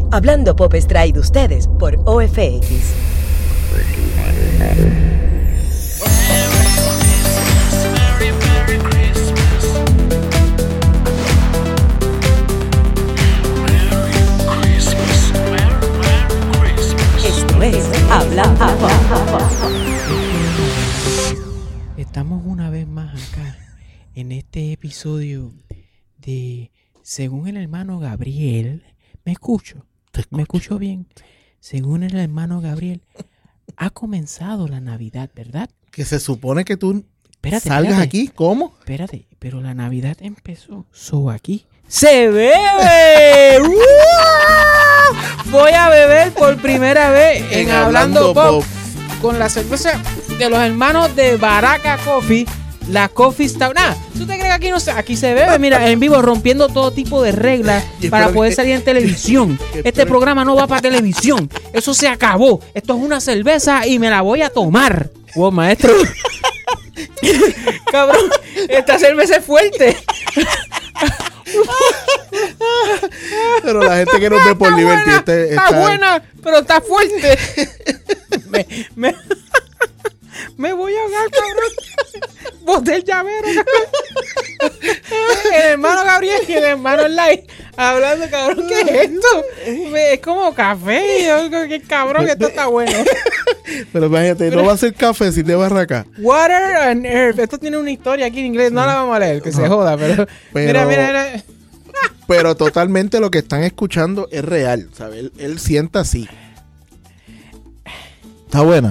Hablando Pop es traído ustedes por OFX. Esto es Hablando Pop. Estamos una vez más acá en este episodio de Según el hermano Gabriel. ¿Me escucho? ¿Me escucho bien? Según el hermano Gabriel, ha comenzado la Navidad, ¿verdad? Que se supone que tú Espérate, salgas espérate. aquí, ¿cómo? Espérate, pero la Navidad empezó. Aquí ¡se bebe! Voy a beber por primera vez en Hablando Pop con la cerveza de los hermanos de Baraka Coffee. La Coffee Stout. ¿Tú te crees que aquí no se... Aquí se bebe, mira, en vivo, rompiendo todo tipo de reglas para poder salir en televisión. Este programa no va para televisión. Eso se acabó. Esto es una cerveza y me la voy a tomar. Wow, maestro. Cabrón, esta cerveza es fuerte. Pero la gente que nos ve por Liberty está buena, pero está fuerte. Me voy a ahogar, cabrón. Boté el llavero, cabrón. El hermano Gabriel y el hermano Light hablando, cabrón. ¿Qué es esto? Es como café. Qué cabrón, que esto está bueno. Pero imagínate, no va a ser café si te barraca. Water and Earth. Esto tiene una historia aquí en inglés. No la vamos a leer, que se joda. Pero mira. Pero totalmente lo que están escuchando es real, ¿sabes? Él sienta así. Está buena.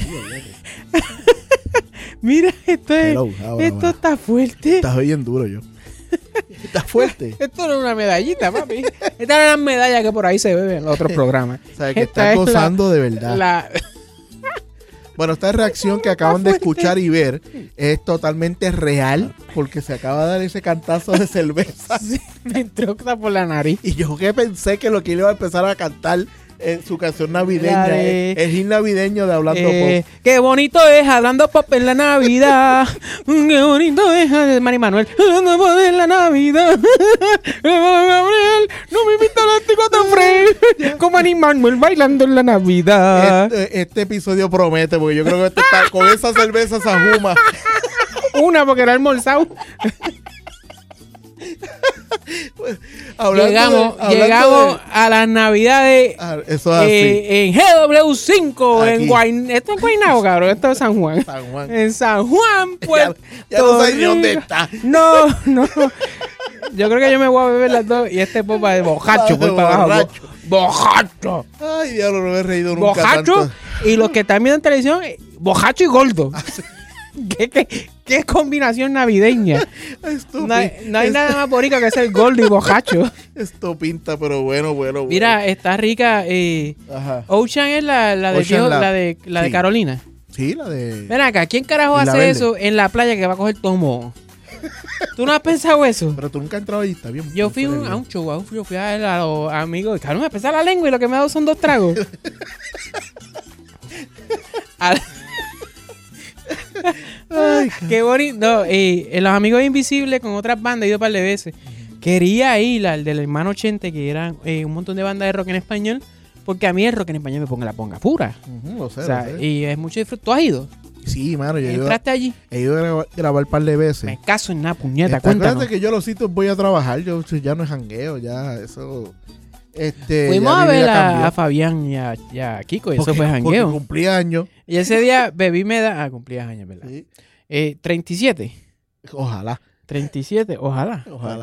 Mira, esto Ahora. está fuerte. Estás bien duro yo. Está fuerte. Esto no es una medallita, papi. Esta es la medalla que por ahí se bebe en los otros programas. O sea, que está gozando de verdad. Bueno, esta reacción que acaban de escuchar y ver es totalmente real porque se acaba de dar ese cantazo de cerveza. Sí, me entró por la nariz. Y yo que pensé que lo que iba a empezar a cantar su canción navideña, el hit navideño de Hablando Pop. Qué bonito es Hablando Pop en la Navidad. Qué bonito es Mari Manuel. Hablando Pop en la Navidad. Gabriel, no me invita a las 4 Frey. Con Mari Manuel bailando en la Navidad. Este episodio promete porque yo creo que este está, con esa cerveza se ajuma. Una porque era almorzado. Llegamos a las Navidades eso es así. En GW5 Aquí. Esto es Guaynabo, cabrón. Esto es San Juan. En San Juan, pues. Ya no sé ni dónde está. No. Yo creo que yo me voy a beber las dos y este popa de bojacho. Bojacho. Ay, diablo, no me he reído nunca Bojacho tanto. y los que están viendo en televisión, bojacho y gordo. ¿Qué combinación navideña? No hay nada más bonito que ser gordo y bojacho. Esto pinta, pero bueno. Mira, está rica. Ajá. Ocean es la de Ocean la de Carolina. Sí, la de... Ven acá, ¿quién carajo Isla hace Verde. eso en la playa que va a coger tomo? ¿Tú no has pensado eso? Pero tú nunca has entrado ahí, está bien. Yo fui a un show, yo fui a ver a los amigos. Cabrón, me pesa la lengua y lo que me ha dado son 2 tragos. Ay, qué bonito. No, los amigos invisibles con otras bandas he ido un par de veces. Quería ir al del hermano 80, que eran un montón de bandas de rock en español, porque a mí el rock en español me ponga pura. Lo sé, O sea, lo sé. y es mucho disfrute. ¿Tú has ido? Sí, mano, yo ¿Entraste allí? he ido a grabar un par de veces. Me caso en nada, puñeta, Acuérdate cuéntanos. que yo a los sitios voy a trabajar, yo ya no es jangueo, ya eso... Fuimos ya a mi vida ver cambió. a Fabián y a Kiko, y eso Porque- fue porque jangueo. cumplí años. Y ese día bebí cumplías años, ¿verdad? Sí. 37. Ojalá. 37, ojalá.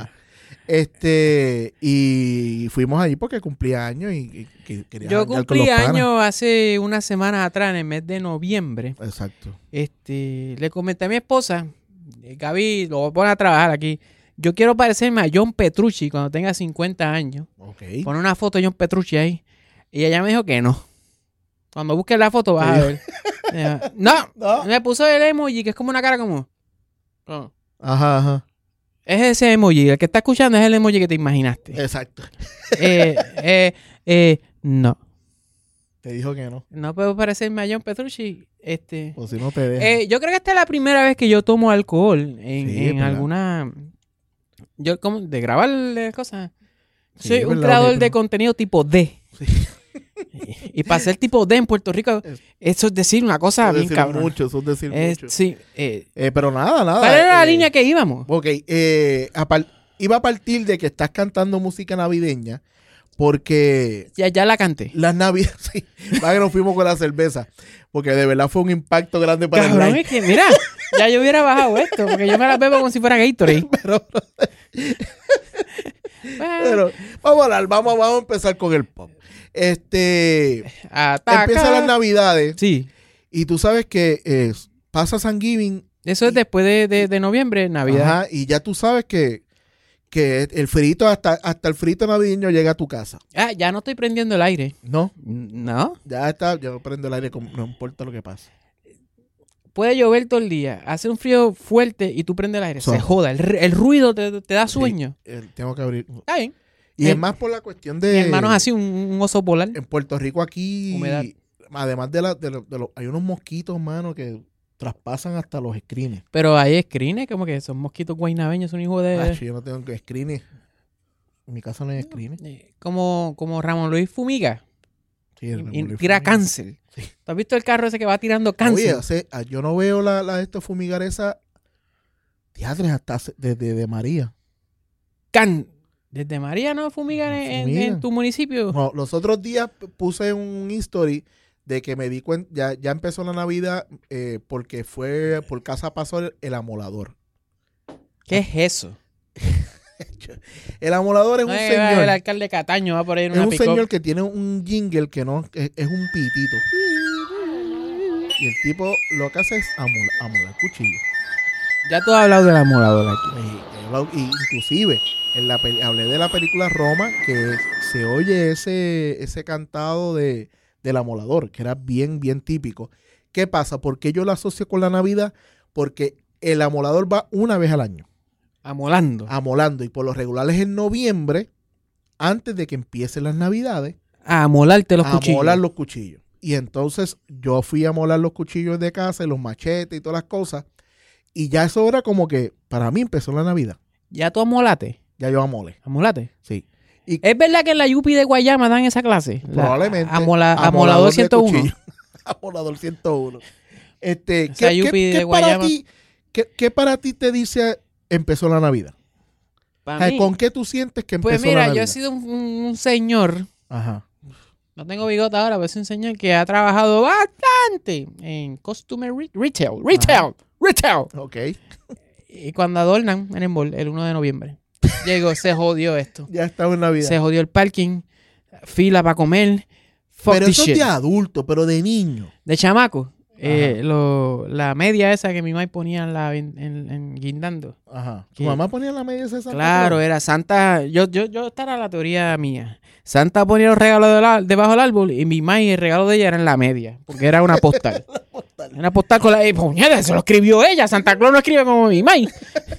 Y fuimos allí porque cumplía años y quería Yo janguear con cumplí los panas. años hace unas semanas atrás, en el mes de noviembre. Exacto. Le comenté a mi esposa, Gaby, lo voy a poner a trabajar aquí. Yo quiero parecerme a John Petrucci cuando tenga 50 años. Ok. Pon una foto de John Petrucci ahí. Y ella me dijo que no. Cuando busques la foto vas a ver. No. Me puso el emoji, que es como una cara como... Ajá. Es ese emoji. El que está escuchando es el emoji que te imaginaste. Exacto. No. Te dijo que no. No puedo parecerme a John Petrucci. O si no te dejan. Yo creo que esta es la primera vez que yo tomo alcohol en Sí, ¿verdad? alguna... Yo como de grabar cosas. Soy un creador de contenido tipo D. Sí. Y para ser tipo D en Puerto Rico, eso es decir una cosa bien cabrón. Eso es decir mucho. Sí. Pero nada. ¿Cuál era la línea que íbamos? Ok, iba a partir de que estás cantando música navideña porque... Ya la canté. Las navidades, sí. Va que nos fuimos con la cerveza. Porque de verdad fue un impacto grande para cabrón, el live. Es que, mira, ya yo hubiera bajado esto, porque yo me la bebo como si fuera Gatorade. Pero vamos a empezar con el pop. Empiezan las navidades. Sí. Y tú sabes que pasa Thanksgiving. Eso es después de noviembre, Navidad. Ajá, y ya tú sabes que el frito, hasta el frito navideño llega a tu casa. Ya no estoy prendiendo el aire. ¿No? No. Ya está, yo prendo el aire, no importa lo que pase. Puede llover todo el día, hacer un frío fuerte y tú prendes el aire. Se joda, el ruido te da sueño. Sí, tengo que abrir. Está bien. Y es más por la cuestión de... Mi hermano es así, un oso polar. En Puerto Rico aquí, humedad. Además hay unos mosquitos, mano, que traspasan hasta los screens. Pero hay screens, como que son mosquitos guaynabeños, son hijos de... yo no tengo screens. En mi casa no hay screens. Como Ramón Luis fumiga. Sí, y tira cáncer. Sí. ¿Tú has visto el carro ese que va tirando cáncer? Oye, yo no veo la de estos fumigar esa... Diadres hasta desde María. ¿Desde María no fumigan en tu municipio? No, los otros días puse un history de que me di cuenta, ya empezó la Navidad porque por casa pasó el amolador. ¿Qué es eso? El amolador es un señor. El alcalde Cataño va por ahí en una Es un pick-up. señor que tiene un jingle que no es un pitito. Y el tipo lo que hace es amolar cuchillo. Ya tú has hablado del amolador aquí. Inclusive, hablé de la película Roma, que se oye ese cantado del amolador, que era bien, bien típico. ¿Qué pasa? ¿Por qué yo lo asocio con la Navidad? Porque el amolador va una vez al año. Amolando. Y por lo regular es en noviembre, antes de que empiecen las Navidades. A amolarte los cuchillos. Amolar los cuchillos. Y entonces yo fui a amolar los cuchillos de casa y los machetes y todas las cosas. Y ya eso era como que para mí empezó la Navidad. ¿Ya tú amolate? Ya yo amolé. ¿Amolate? Sí. ¿Es verdad que en la Yupi de Guayama dan esa clase? Probablemente. Amolador 101. Amolador 101. ¿Qué para ti te dice empezó la Navidad? ¿Con qué tú sientes que empezó la Navidad? Pues mira, yo he sido un señor. Ajá. No tengo bigote ahora, pero es un señor que ha trabajado bastante en costume retail. Ok. Y cuando adornan en el 1 de noviembre, llegó, se jodió esto. Ya estaba en Navidad. Se jodió el parking, fila para comer. Pero eso es de adulto, pero de niño. De chamaco. La media esa que mi mamá ponía en guindando. Ajá. ¿Tu mamá ponía la media esa de Santa Claro, Claus? era Santa. Esta era la teoría mía. Santa ponía los regalos debajo del árbol y mi mamá y el regalo de ella era en la media. Porque era una postal. Una postal con la... puñeta, se lo escribió ella. Santa Claus no escribe como mi mamá.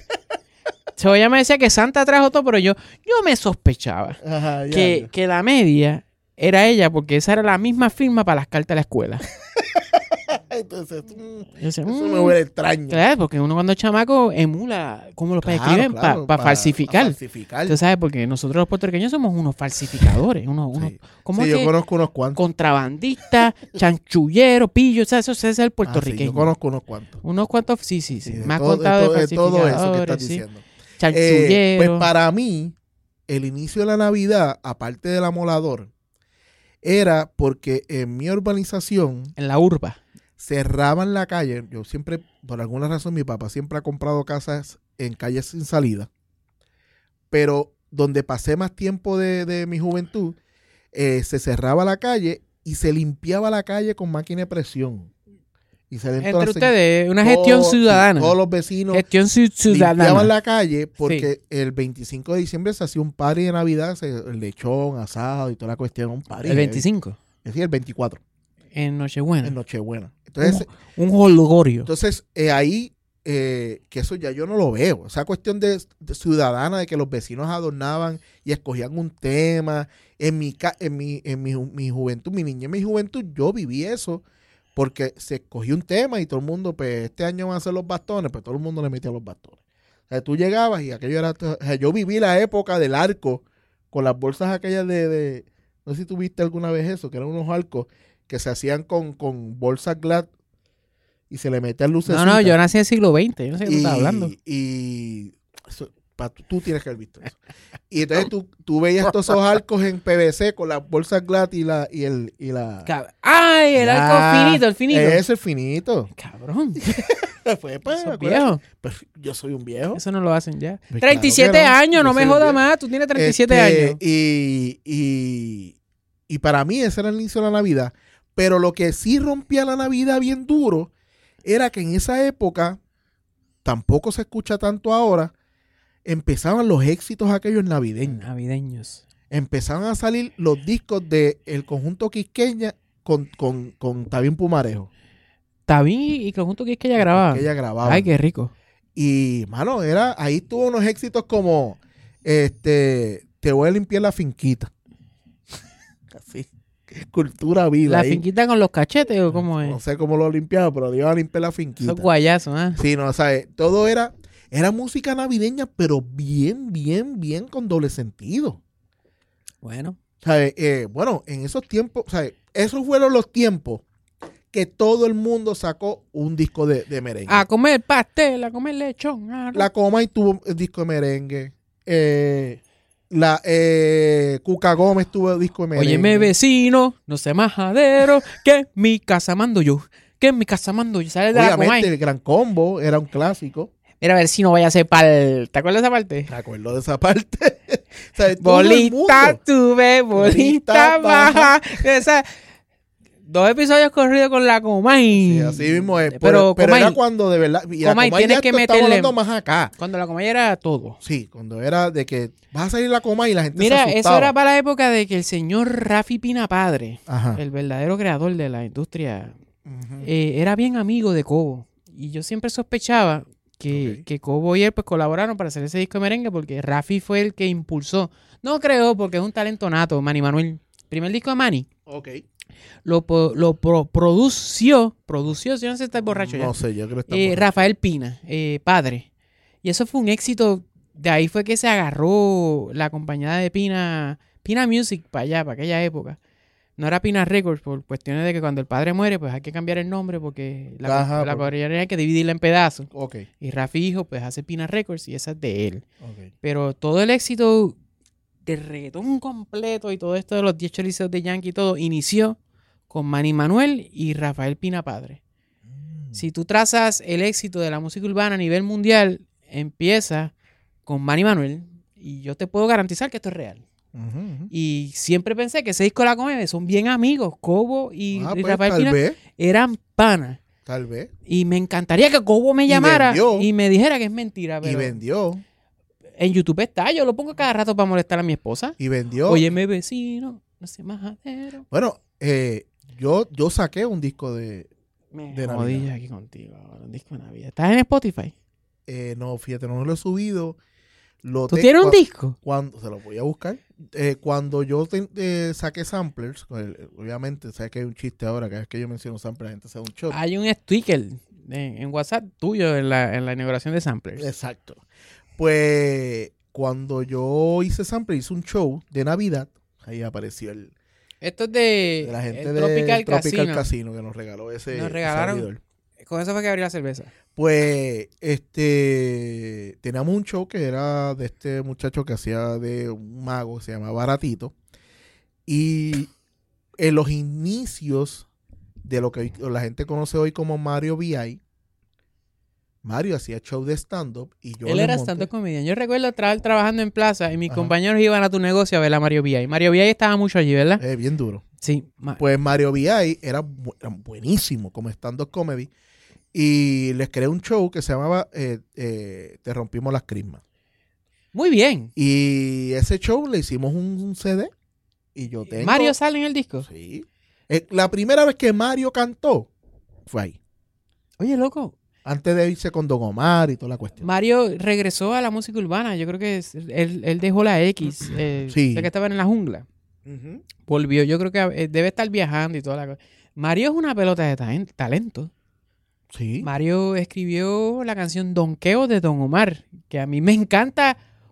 Ella me decía que Santa trajo todo, pero yo me sospechaba que la media era ella porque esa era la misma firma para las cartas de la escuela. Entonces, eso me huele extraño. Claro, porque uno cuando es chamaco emula cómo los padres escriben para falsificar. Tú sabes, porque nosotros los puertorriqueños somos unos falsificadores. ¿Cómo sí, es yo conozco unos cuantos. Contrabandistas, chanchulleros, pillos, eso es el puertorriqueño. Sí, yo conozco unos cuantos. Unos cuantos, sí. Me has contado de todo eso que estás diciendo. Chanchulleros. Pues para mí, el inicio de la Navidad, aparte del amolador, era porque en mi urbanización... En la urba. Cerraban la calle. Yo siempre, por alguna razón, mi papá siempre ha comprado casas en calles sin salida. Pero donde pasé más tiempo de mi juventud, se cerraba la calle y se limpiaba la calle con máquina de presión. Y se entre ustedes, una gestión ciudadana. Todos los vecinos gestión ciudadana. Limpiaban la calle porque el 25 de diciembre se hacía un party de Navidad, el lechón, asado y toda la cuestión. Un party. ¿El 25? Es decir, el 24. En Nochebuena. En Nochebuena. Entonces, un holgorio. Entonces, ahí, que eso ya yo no lo veo. Esa cuestión de ciudadana, de que los vecinos adornaban y escogían un tema. En mi juventud, mi niñez, mi juventud, yo viví eso porque se escogió un tema y todo el mundo, pues este año van a ser los bastones, pues todo el mundo le metía los bastones. O sea, tú llegabas y aquello era... O sea, yo viví la época del arco con las bolsas aquellas no sé si tú viste alguna vez eso, que eran unos arcos que se hacían con bolsas Glad y se le metían luces. No, yo nací en el siglo XX, yo no sé qué tú estás hablando. Y eso, tú tienes que haber visto eso. Y entonces tú veías todos esos arcos en PVC con las bolsas Glad y la... ¡Ay, el arco finito, el finito! Ese es el finito. Cabrón. Fue, ¿Sos viejo? Pues yo soy un viejo. Eso no lo hacen ya. Pues 37 claro que no. años, no Yo me soy un jodas viejo. más. Tú tienes 37 años. Y para mí ese era el inicio de la Navidad. Pero lo que sí rompía la Navidad bien duro era que en esa época, tampoco se escucha tanto ahora, empezaban los éxitos aquellos navideños. Navideños. Empezaban a salir los discos del conjunto Quisqueña con Tabín Pumarejo. Tabín y conjunto que es que ella grababa. Que ella grababa. Ay, qué rico. Y, mano, ahí tuvo unos éxitos como Te voy a limpiar la finquita. Así. Cultura viva. ¿La ahí. finquita con los cachetes o cómo es? No sé cómo lo limpiaba, pero le iba a limpiar la finquita. Esos guayazos, ¿ah? Sí, no, ¿sabes? Todo era música navideña, pero bien con doble sentido. Bueno. ¿Sabes? Bueno, en esos tiempos, ¿sabes? Esos fueron los tiempos que todo el mundo sacó un disco de merengue. A comer pastel, a comer lechón. La Comay tuvo el disco de merengue. Cuca Gómez tuvo el disco de merengue. Óyeme, vecino, no sé majadero, que en mi casa mando yo. Que en mi casa mando yo. ¿Sabes de la Comay? Obviamente, el Gran Combo era un clásico. Mira, vecino, vaya a ser ¿te acuerdas de esa parte? Me acuerdo de esa parte. O sea, todo el mundo. Bolita tuve, bolita baja. Esa... 2 episodios corridos con la Comay. Sí, así mismo es. Pero era Comay, cuando de verdad. Y Comay, la tienes ya que estamos meterle. hablando más acá. Cuando la Comay era todo. Sí, cuando era de que vas a salir la Comay y la gente Mira, se asustaba. eso era para la época de que el señor Rafi Pina Padre, Ajá. el verdadero creador de la industria, Ujú. era bien amigo de Cobo. Y yo siempre sospechaba que Cobo y él pues colaboraron para hacer ese disco de merengue porque Rafi fue el que impulsó. No creo, porque es un talento nato, Manny Manuel. Primer disco de Manny. Ok. Lo produció, si no se está borracho ya. No sé, yo creo que está borracho. Rafael Pina, padre. Y eso fue un éxito. De ahí fue que se agarró la compañía de Pina Music para allá, para aquella época. No era Pina Records por cuestiones de que cuando el padre muere, pues hay que cambiar el nombre porque la compañía hay que dividirla en pedazos. Ok. Y Rafi hijo, pues hace Pina Records y esa es de él. Ok. Pero todo el éxito del reggaetón completo y todo esto de los 10 choliseos de Yankee y todo inició con Manny Manuel y Rafael Pina Padre. Si tú trazas el éxito de la música urbana a nivel mundial, empieza con Manny Manuel y yo te puedo garantizar que esto es real. Ujú. Y siempre pensé que ese disco de la Comedia son bien amigos. Cobo y Pues, Rafael tal Pina vez. eran panas. Tal vez. Y me encantaría que Cobo me Y llamara vendió. y me dijera que es mentira. Y Pero vendió. en YouTube está, yo lo pongo cada rato para molestar a mi esposa. Y vendió. Óyeme, vecino, no sé majadero. Bueno, yo saqué un disco de Me Navidad. jodí aquí contigo, ahora, un disco de Navidad. ¿Estás en Spotify? no, fíjate, no lo he subido. ¿Tú tienes un disco? Cuando se lo voy a buscar. Cuando yo saqué samplers, obviamente, sabes que hay un chiste ahora, cada vez que yo menciono samplers, la gente se da un shot. Hay un sticker en WhatsApp tuyo en la inauguración de Samplers. Exacto. Pues cuando yo hice samplers, hice un show de Navidad, ahí apareció Esto es de la gente el de Tropical Tropical Casino. Casino que nos regaló ese Nos regalaron. servidor. Con eso fue que abrí la cerveza. Pues, teníamos un show que era de este muchacho que hacía de un mago, se llama Baratito. Y en los inicios de lo que la gente conoce hoy como Mario VI, Mario hacía show de stand-up y yo Él le era monté- stand-up comedian. Yo recuerdo estar trabajando en plaza y mis Ajá. compañeros iban a tu negocio a ver a Mario VI. Mario VI estaba mucho allí, ¿verdad? Bien duro. Sí. Pues Mario VI era buenísimo como stand-up comedy y les creé un show que se llamaba Te rompimos las crismas. Muy bien. Y ese show le hicimos un CD y yo tengo... Mario sale en el disco. Sí. La primera vez que Mario cantó fue ahí. Oye, loco. Antes de irse con Don Omar y toda la cuestión. Mario regresó a la música urbana. Yo creo que él dejó la X. Sí. Sé que estaba en la jungla. Ujú. Volvió. Yo creo que debe estar viajando y toda la cosa. Mario es una pelota de talento. Sí. Mario escribió la canción Donqueo de Don Omar, que a mí me encanta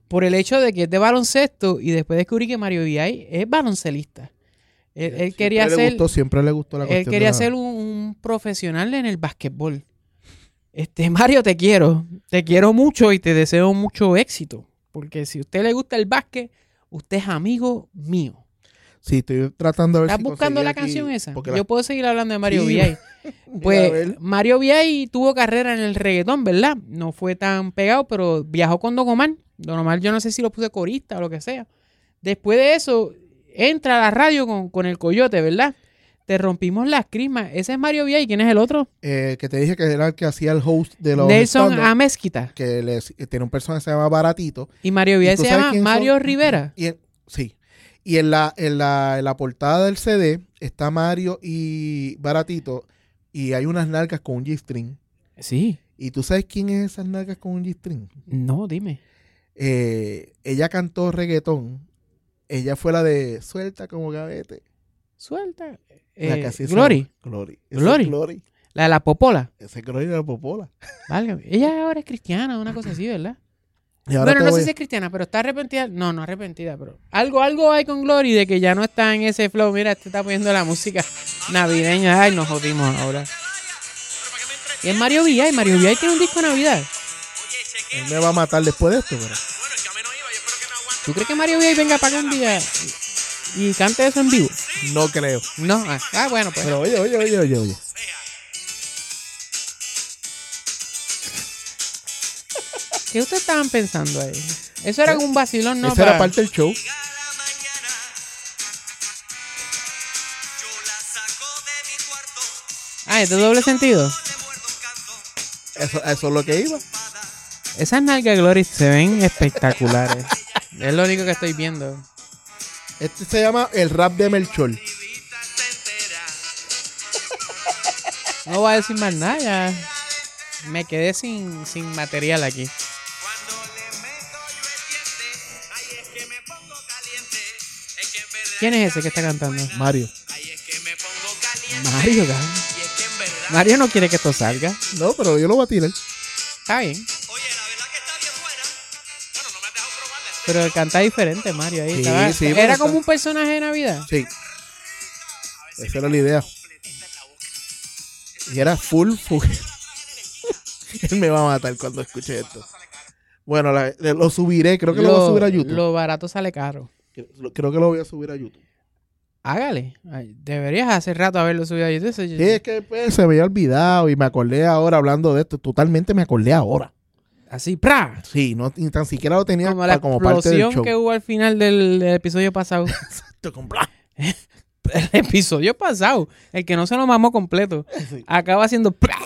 por el hecho de que es de baloncesto y después descubrí que Mario VI es baloncelista. Él quería siempre le gustó la cuestión. Él quería ser un profesional en el básquetbol. Mario, te quiero mucho y te deseo mucho éxito. Porque si a usted le gusta el básquet, usted es amigo mío. Sí, estoy tratando de ver ¿Estás buscando la canción esa? Yo puedo seguir hablando de Mario Sí. VI. Pues Mario VI tuvo carrera en el reggaetón, ¿verdad? No fue tan pegado, pero viajó con Don Omar. Don Omar, yo no sé si lo puse corista o lo que sea. Después de eso, entra a la radio con el Coyote, ¿verdad? Te rompimos las crismas. Ese es Mario VI. ¿Quién es el otro? Que te dije que era el que hacía el host de los Nelson stand-up, Amezquita. que tiene un personaje que se llama Baratito. Y Mario VI ¿Y tú se sabes llama quién Mario son? Rivera. Sí. Y en la portada del CD está Mario y Baratito y hay unas nalgas con un G-string. Sí. ¿Y tú sabes quién es esas nalgas con un G-string? No, dime. Ella cantó reggaetón. Ella fue la de Suelta como gavete. Suelta. La que así se Glory. llama. Glory. Esa Glory. es Glory. La de la popola. Ese es Glory de la popola. Válgame. Ella ahora es cristiana, una cosa así, ¿verdad? Y ahora Bueno, te no sé voy- si es cristiana, pero está arrepentida. No arrepentida, pero algo hay con Glory de que ya no está en ese flow. Mira, está poniendo la música navideña. Ay, nos jodimos ahora. Y es Mario VI. Mario VI tiene un disco de Navidad. Él me va a matar después de esto, pero... ¿Tú crees que Mario VI venga para acá un día y cante eso en vivo? No creo. No. Bueno, pues. Pero oye. ¿Qué ustedes estaban pensando ahí? Eso era un vacilón, ¿no? Esa era parte del show. ¿Es de doble sentido? Eso es lo que iba. Esas nalgas Glory se ven espectaculares. Es lo único que estoy viendo. Este se llama el rap de Melchor. No voy a decir más nada, ya. Me quedé sin material aquí. ¿Quién es ese que está cantando? Mario. Mario, cabrón. Mario no quiere que esto salga. No, pero yo lo voy a tirar. Está bien. Pero él canta diferente, Mario. Ahí Sí, estaba. sí, Era pero como está- un personaje de Navidad. Sí. Esa era la idea. Y era full. Él me va a matar cuando escuche esto. Bueno, lo subiré. Creo que lo voy a subir a YouTube. Lo barato sale caro. Creo que lo voy a subir a YouTube. Hágale. Ay, deberías hace rato haberlo subido a YouTube. Sí, es que pues, se me había olvidado y me acordé ahora hablando de esto. Totalmente me acordé ahora. Así, ¡pra! Sí, no, ni tan siquiera lo tenía Como la como parte del explosión show. que hubo al final del episodio pasado. Exacto, con bla. El episodio pasado, el que no se lo mamó completo, Sí. acaba haciendo ¡pra!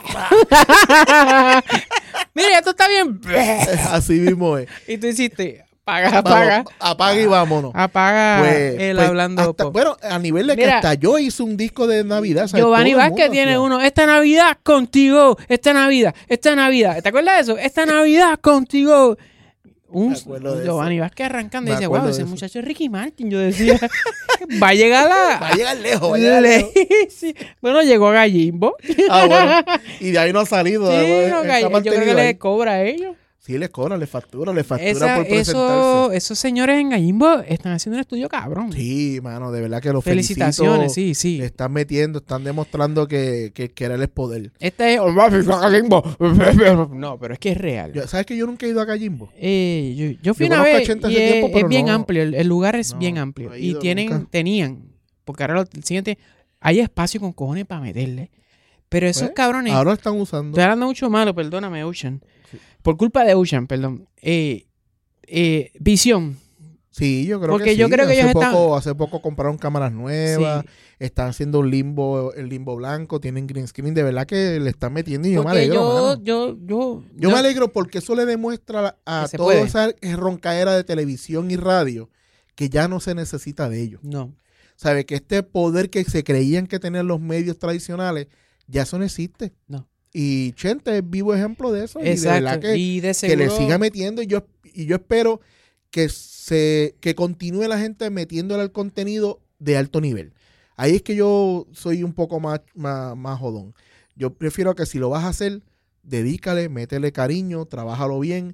Mira, esto está bien. Así mismo es. Y tú hiciste, apaga. Vamos, apaga y vámonos. Apaga Pues, el pues, hablando hasta- pop. bueno, a nivel de que Mira, hasta yo hice un disco de Navidad. ¿sabes? Giovanni Todo el Vázquez mundo tiene hacía. uno. Esta Navidad contigo. Esta Navidad. ¿Te acuerdas de eso? Esta Navidad contigo. Me acuerdo de Giovanni Vázquez arrancando y Me dice, acuerdo wow, de ese eso. muchacho es Ricky Martin. Yo decía, va a llegar Va a llegar lejos, va a llegar lejos. Sí. Bueno, llegó Gallimbo. Ah, bueno. Y de ahí no ha salido. Sí, él no, se ha yo creo que mantenido le ahí. cobra a ellos. Sí, les cobra, les factura por presentarse. Esos señores en Gallimbo están haciendo un estudio cabrón. Sí, mano, de verdad que los Felicitaciones, felicito. sí. Le están metiendo, están demostrando que querer es poder. Este es no, pero es que es real. ¿Sabes que yo nunca he ido a Gallimbo? Yo fui Yo una conozco a vez Chente y hace tiempo, es pero bien no. amplio. El lugar es No, bien amplio. no he Y ido nunca. tenían, porque ahora el siguiente, hay espacio con cojones para meterle. Pero esos Pues, cabrones, Ahora lo están usando. estoy hablando mucho malo, perdóname, Ocean. Por culpa de Ocean, perdón. Visión. Sí, yo creo Porque que sí. yo creo que ellos Hace poco compraron cámaras nuevas. Sí. Están haciendo el limbo blanco. Tienen green screen. De verdad que le están metiendo y yo me Porque alegro, mano. yo Yo me alegro porque eso le demuestra a Que se toda puede. esa roncaera de televisión y radio que ya no se necesita de ellos. No. ¿Sabe? Que este poder que se creían que tenían los medios tradicionales, ya eso no existe. No. Y Chente es vivo ejemplo de eso. Y de Exacto. verdad que, Y de que seguro, le siga metiendo. Y yo espero que continúe la gente metiéndole al contenido de alto nivel. Ahí es que yo soy un poco más jodón. Yo prefiero que si lo vas a hacer, dedícale, métele cariño, trabájalo bien.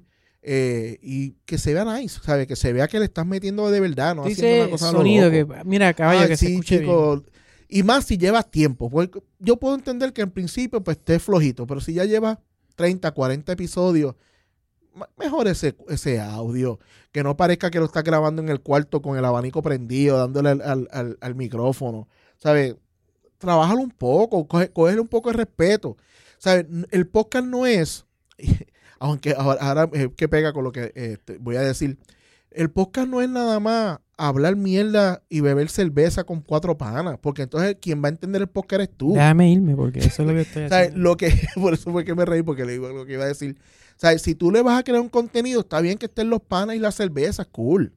y que se vea nice, ¿sabes? Que se vea que le estás metiendo de verdad, no haciendo Dice una cosa a lo sonido loco. que, mira, caballo, que se sí, escuche chico. bien. Y más si llevas tiempo. Porque yo puedo entender que en principio pues esté flojito, pero si ya llevas 30, 40 episodios, mejor ese audio. Que no parezca que lo estás grabando en el cuarto con el abanico prendido, dándole al micrófono. ¿Sabes? Trabájalo un poco, cógele un poco de respeto. ¿Sabes? El podcast no es, aunque ahora que pega con lo que voy a decir, el podcast no es nada más hablar mierda y beber cerveza con 4 panas, porque entonces quien va a entender el podcast eres tú. Déjame irme porque eso es lo que estoy ¿Sabes? haciendo. Por eso fue que me reí, porque le digo lo que iba a decir. ¿Sabes? Si tú le vas a crear un contenido, está bien que estén los panas y las cervezas, cool.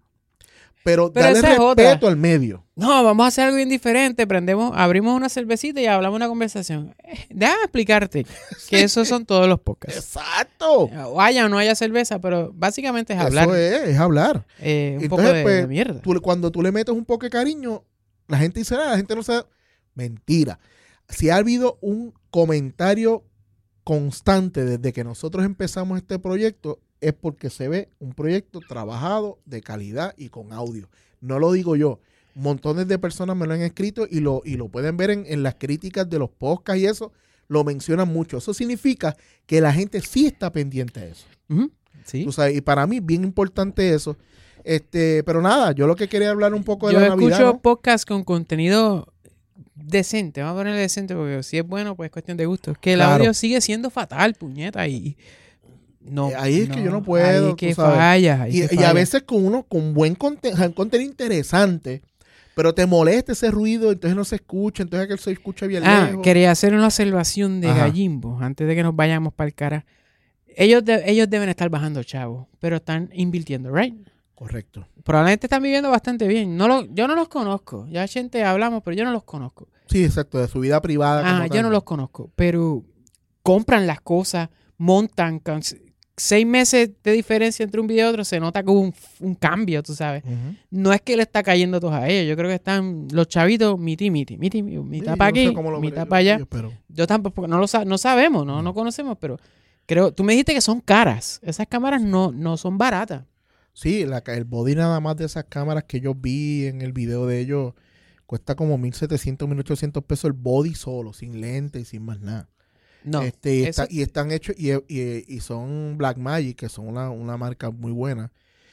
Pero dale esa es respeto otra. al medio. No, vamos a hacer algo bien diferente. Abrimos una cervecita y hablamos una conversación. Déjame explicarte que esos son todos los podcasts. ¡Exacto! O haya o no haya cerveza, pero básicamente es hablar. Eso es hablar. Un poco de mierda. Cuando tú le metes un poco de cariño, la gente dice, la gente no sabe. Mentira. Si ha habido un comentario constante desde que nosotros empezamos este proyecto, es porque se ve un proyecto trabajado de calidad y con audio. No lo digo yo. Montones de personas me lo han escrito y lo pueden ver en las críticas de los podcasts y eso, lo mencionan mucho. Eso significa que la gente sí está pendiente de eso. Uh-huh. Sí. Tú sabes, y para mí bien importante eso. Pero nada, yo lo que quería hablar un poco de Yo la Navidad. escucho ¿no? podcasts con contenido decente. Vamos a ponerle decente porque si es bueno, pues es cuestión de gusto. Que el Claro. audio sigue siendo fatal, puñeta. Y no, ahí es que yo no puedo. Ahí que tú sabes. fallas. Y a veces con buen contenido interesante, pero te molesta ese ruido, entonces no se escucha, entonces aquel se escucha bien lejos. Quería hacer una observación de Ajá. Gallimbo antes de que nos vayamos para el cara. Ellos deben estar bajando chavos, pero están invirtiendo, ¿right? Correcto. Probablemente están viviendo bastante bien. Yo no los conozco. Ya gente hablamos, pero yo no los conozco. Sí, exacto, de su vida privada. como Yo tal. no los conozco, pero compran las cosas, montan. 6 meses de diferencia entre un video y otro, se nota que hubo un cambio, tú sabes. Ujú. No es que le está cayendo todos a ellos. Yo creo que están los chavitos mitad Sí, para yo aquí, no sé cómo lo mitad veré para allá. ellos, pero Yo tampoco, no sabemos, no conocemos, pero creo, tú me dijiste que son caras. Esas cámaras no son baratas. sí, el body nada más de esas cámaras que yo vi en el video de ellos cuesta como 1,700, 1,800 pesos el body solo, sin lente y sin más nada. No. Y están hechos y son Blackmagic, que son una marca muy buena.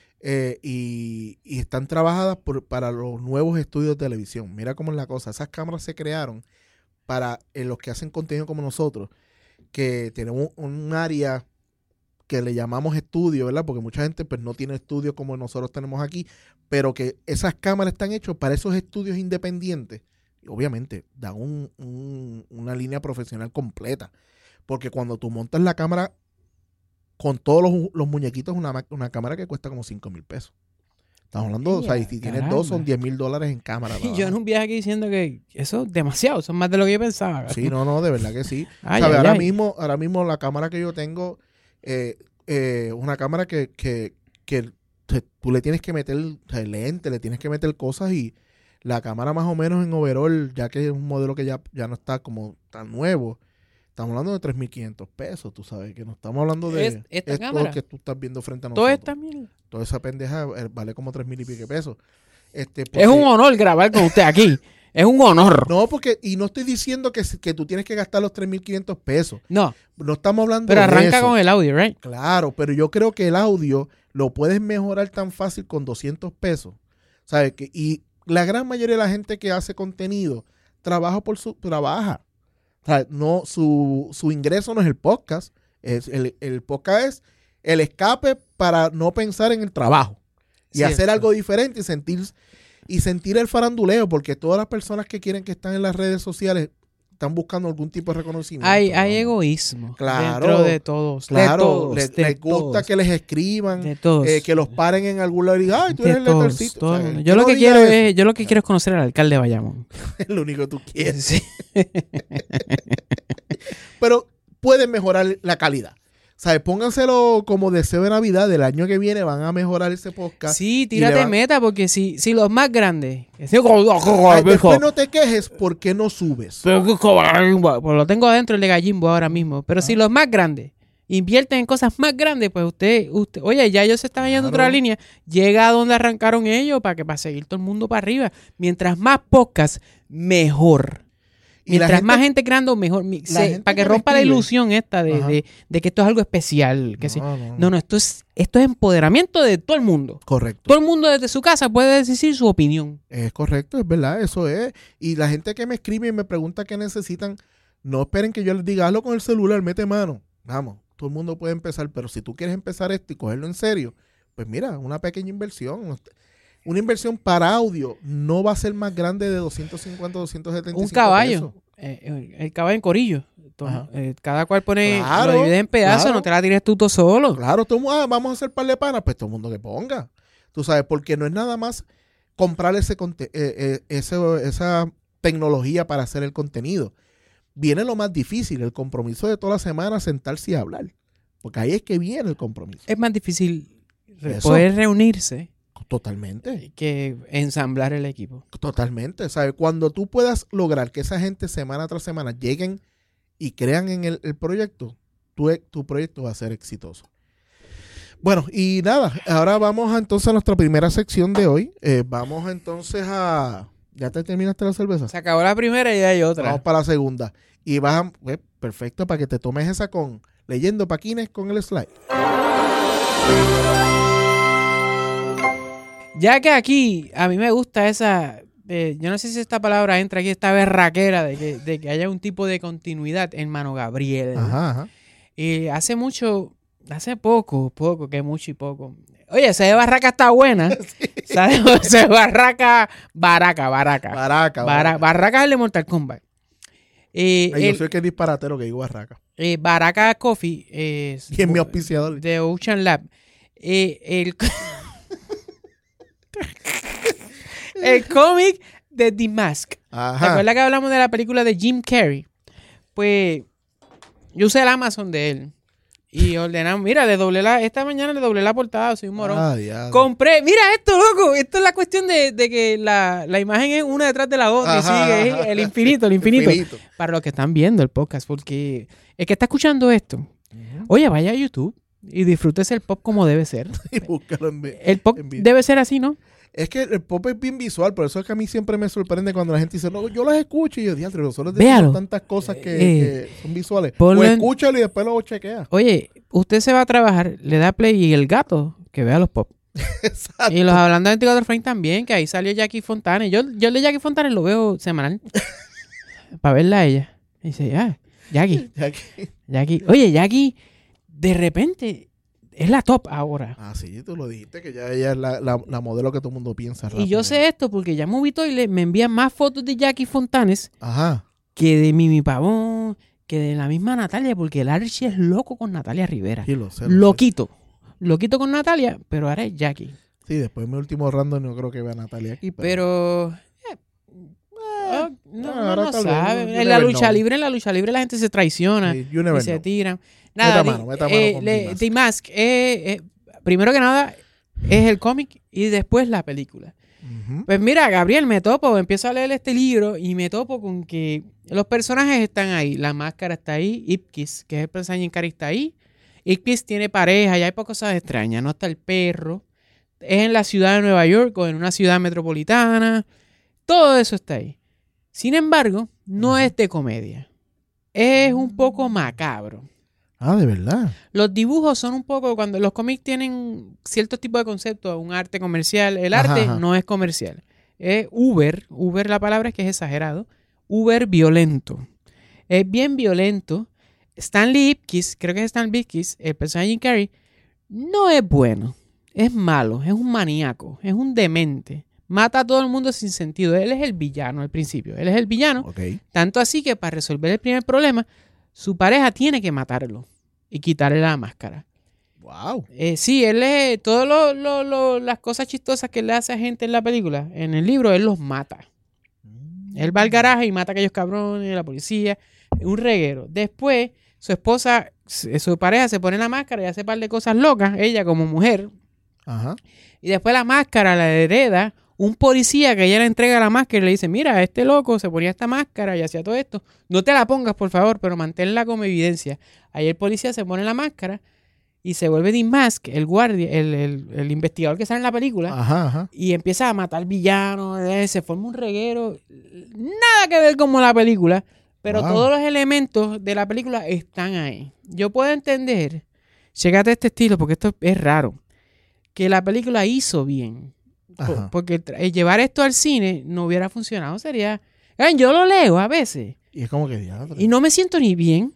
Y están trabajadas para los nuevos estudios de televisión. Mira cómo es la cosa. Esas cámaras se crearon para los que hacen contenido como nosotros, que tenemos un área que le llamamos estudio, ¿verdad? Porque mucha gente pues no tiene estudios como nosotros tenemos aquí, pero que esas cámaras están hechas para esos estudios independientes. Y obviamente dan una línea profesional completa. Porque cuando tú montas la cámara con todos los muñequitos, una cámara que cuesta como 5,000 pesos. Estamos hablando, o sea, y si tienes caramba. 2 son $10,000 en cámara. Y yo en un viaje aquí diciendo que eso es demasiado, eso es más de lo que yo pensaba. Sí, no, de verdad que sí. Ay, ¿Sabes? ay, Ahora ay. mismo la cámara que yo tengo, una cámara que tú le tienes que meter, o sea, lente, le tienes que meter cosas y la cámara más o menos en overall, ya que es un modelo que ya no está como tan nuevo, estamos hablando de 3,500 pesos, tú sabes, que no estamos hablando de ¿Esta esto cámara? que tú estás viendo frente a Toda nosotros. esta mierda. Toda esa pendeja vale como 3,000 y pico pesos. Es Porque- un honor grabar con usted aquí. Es un honor. No, porque, y no estoy diciendo que tú tienes que gastar los 3,500 pesos. No, No estamos hablando pero de arranca eso. con el audio, ¿right? Claro, pero yo creo que el audio lo puedes mejorar tan fácil con 200 pesos. ¿Sabes? Y la gran mayoría de la gente que hace contenido trabaja. O sea, no, su ingreso no es el podcast. El podcast es el escape para no pensar en el trabajo. Y Cierto. hacer algo diferente y sentir el faranduleo, porque todas las personas que quieren que están en las redes sociales están buscando algún tipo de reconocimiento. Hay ¿no? egoísmo Claro. dentro de todos. Claro, de todos, les gusta todos, que les escriban, de todos. que los paren en algún lado y digan, ay, tú De eres el todos, letalcito. todo O el sea, mundo. que Yo lo no que diga quiero eso. es conocer al alcalde de Bayamón. Es lo único que tú quieres. Sí. Pero pueden mejorar la calidad. ¿Sabes? Pónganselo como deseo de Navidad. Del año que viene van a mejorar ese podcast. Sí, y tírate le van- meta, porque si los más grandes. Ay, después no te quejes por qué no subes. Pues lo tengo adentro el de Gallimbo ahora mismo. Pero si los más grandes invierten en cosas más grandes, pues usted, oye, ya ellos se están yendo a otra Claro. línea, llega a donde arrancaron ellos para seguir todo el mundo para arriba. Mientras más podcasts, mejor. Y la Mientras gente- más gente creando, mejor. gente Para que que me rompa la escribe. ilusión esta Ajá. de que esto es algo especial. Que sí. No. No, esto es empoderamiento de todo el mundo. Correcto. Todo el mundo desde su casa puede decir su opinión. Es correcto, es verdad, eso es. Y la gente que me escribe y me pregunta qué necesitan, no esperen que yo les diga, hazlo con el celular, mete mano. Vamos, todo el mundo puede empezar, pero si tú quieres empezar esto y cogerlo en serio, pues mira, una pequeña inversión. Una inversión para audio no va a ser más grande de 250, 275 Un caballo. pesos. El caballo en corillo. Ajá. Cada cual pone, Claro, lo divide en pedazos, claro. no te la tires tú todo solo. Claro, todo el mundo, vamos a hacer par de panas, pues todo el mundo que ponga. Tú sabes, porque no es nada más comprar esa tecnología para hacer el contenido. Viene lo más difícil, el compromiso de toda la semana, sentarse y hablar. Porque ahí es que viene el compromiso. Es más difícil Eso. poder reunirse Totalmente, que ensamblar el equipo. totalmente. ¿Sabes? Cuando tú puedas lograr que esa gente semana tras semana lleguen y crean en el proyecto, tu proyecto va a ser exitoso. Bueno, y nada, ahora vamos entonces a nuestra primera sección de hoy. Vamos entonces a... ¿Ya te terminaste la cerveza? Se acabó la primera y ya hay otra. Vamos para la segunda. Y vas a... perfecto, para que te tomes esa con... Leyendo Paquines con el slide. Ya que aquí a mí me gusta esa, yo no sé si esta palabra entra aquí, esta berraquera de que haya un tipo de continuidad en Mano Gabriel. Ajá. Hace poco, que mucho y poco. Oye, esa de Barraca está buena. Esa de Barraca, Barraca. Barraca es el de Mortal Kombat. Ay, yo soy el que es disparatero que digo Barraca. Barraca Coffee Y es mi auspiciador. de Ocean Lab. El cómic de The Mask. ¿Te Ajá. acuerdas que hablamos de la película de Jim Carrey? Pues yo usé el Amazon de él. Y ordenamos, mira, esta mañana le doblé la portada, soy un morón. Ah, diablo. Compré, mira esto, loco. Esto es la cuestión de que la imagen es una detrás de la otra. Ajá, Y sigue, ajá. es el infinito. Para los que están viendo el podcast, porque el que está escuchando esto, Ujú. oye, vaya a YouTube y disfrútese el pop como debe ser. Y búscalo en El pop en video. debe ser así, ¿no? Es que el pop es bien visual, por eso es que a mí siempre me sorprende cuando la gente dice, no, yo las escucho y yo, diantre, nosotros decimos Véalo. tantas cosas que son visuales. ponlo O en- escúchalo y después lo chequea. Oye, usted se va a trabajar, le da play y el gato que vea los pop. Exacto. Y los hablando de 24 frames también, que ahí salió Jackie Fontana. Yo el de Jackie Fontana lo veo semanal. Para verla a ella. Y dice, Jackie. Oye, Jackie, de repente, es la top ahora. Ah, sí, tú lo dijiste, que ya ella es la modelo que todo el mundo piensa. Y yo sé esto porque ya Movie Toilet me envían más fotos de Jackie Fontanes Ajá. que de Mimi Pavón, que de la misma Natalia, porque el Archie es loco con Natalia Rivera. Sí, lo sé. Loquito con Natalia, pero ahora es Jackie. Sí, después mi último random no creo que vea a Natalia aquí. Pero ahora no tal vez, sabe. you En la never lucha know. libre la gente se traiciona sí, you y never se know. tiran. Nada, Meta mano con The Mask, primero que nada, es el cómic y después la película. Ujú. Pues mira, Gabriel, empiezo a leer este libro y me topo con que los personajes están ahí. La máscara está ahí, Ipkiss, que es el personaje en Cari, está ahí. Ipkiss tiene pareja, ya hay pocas cosas extrañas, no está el perro. Es en la ciudad de Nueva York o en una ciudad metropolitana. Todo eso está ahí. Sin embargo, no es de comedia. Es un poco macabro. Ah, de verdad. Los dibujos son un poco, cuando los cómics tienen cierto tipo de concepto, un arte comercial, el Ajá, arte ajá. no es comercial. Es uber la palabra es que es exagerado, uber violento. Es bien violento. Stanley Ipkiss, creo que es Stanley Ipkiss, el personaje de Jim Carrey, no es bueno, es malo, es un maníaco, es un demente. Mata a todo el mundo sin sentido. Él es el villano al principio. Él es el villano. Ok. Tanto así que para resolver el primer problema, su pareja tiene que matarlo y quitarle la máscara. Wow. Sí, él es todas las cosas chistosas que le hace a gente en la película. En el libro, él los mata. Él va al garaje y mata a aquellos cabrones, la policía. Un reguero. Después, su pareja se pone la máscara y hace un par de cosas locas, ella como mujer. Ajá. Y después la máscara la hereda un policía que ella le entrega la máscara y le dice, mira, este loco se ponía esta máscara y hacía todo esto. No te la pongas, por favor, pero manténla como evidencia. Ahí el policía se pone la máscara y se vuelve Dean Mask, el guardia, el investigador que sale en la película. Ajá. Y empieza a matar villanos, se forma un reguero. Nada que ver como la película, pero todos los elementos de la película están ahí. Yo puedo entender, chécate este estilo, porque esto es raro, que la película hizo bien. Porque llevar esto al cine no hubiera funcionado. Sería... Yo lo leo a veces. Y es como que diadre. Y no me siento ni bien.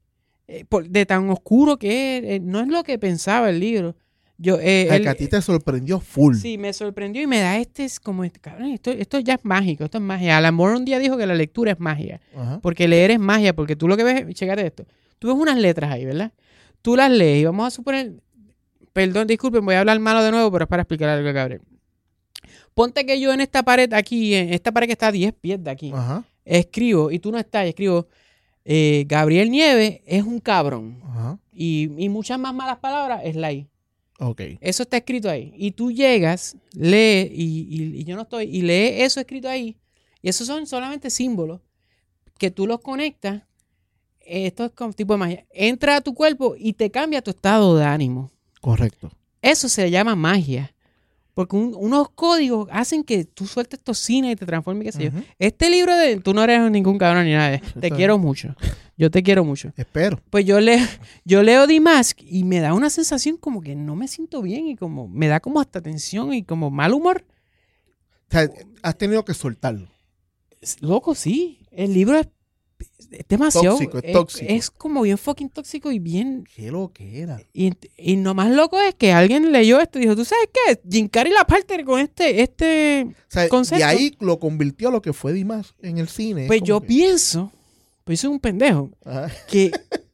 De tan oscuro que es. No es lo que pensaba el libro. Que a ti te sorprendió full. Sí, me sorprendió y me da cabrón, esto ya es mágico, esto es magia. Alan Moore un día dijo que la lectura es magia. Ajá. Porque leer es magia, porque tú lo que ves, chécate esto, tú ves unas letras ahí, ¿verdad? Tú las lees y vamos a suponer, perdón, disculpen, voy a hablar malo de nuevo, pero es para explicar algo que Gabriel. Ponte que yo en esta pared aquí, en esta pared que está a 10 pies de aquí, Ajá. escribo, y tú no estás, y escribo, Gabriel Nieves es un cabrón. Ajá. Y muchas más malas palabras es like. Ok. Eso está escrito ahí. Y tú llegas, lees, y yo no estoy, y lees eso escrito ahí. Y esos son solamente símbolos que tú los conectas. Esto es como tipo de magia. Entra a tu cuerpo y te cambia tu estado de ánimo. Correcto. Eso se llama magia. Porque unos códigos hacen que tú sueltes toxina y te transformes, qué sé yo. Este libro tú no eres ningún cabrón ni nada. Te quiero mucho. Yo te quiero mucho. Espero. Pues yo leo The Mask y me da una sensación como que no me siento bien y como me da como hasta tensión y como mal humor. O sea, has tenido que soltarlo. Loco, sí. El libro es demasiado... Tóxico, es tóxico. Es como bien fucking tóxico y bien... ¿Qué lo que era? Y lo más loco es que alguien leyó esto y dijo, ¿tú sabes qué? Jim Carrey la parte con este O sea, concepto. y ahí lo convirtió a lo que fue Dimas en el cine. Pues yo pienso, pues soy un pendejo, Ajá. que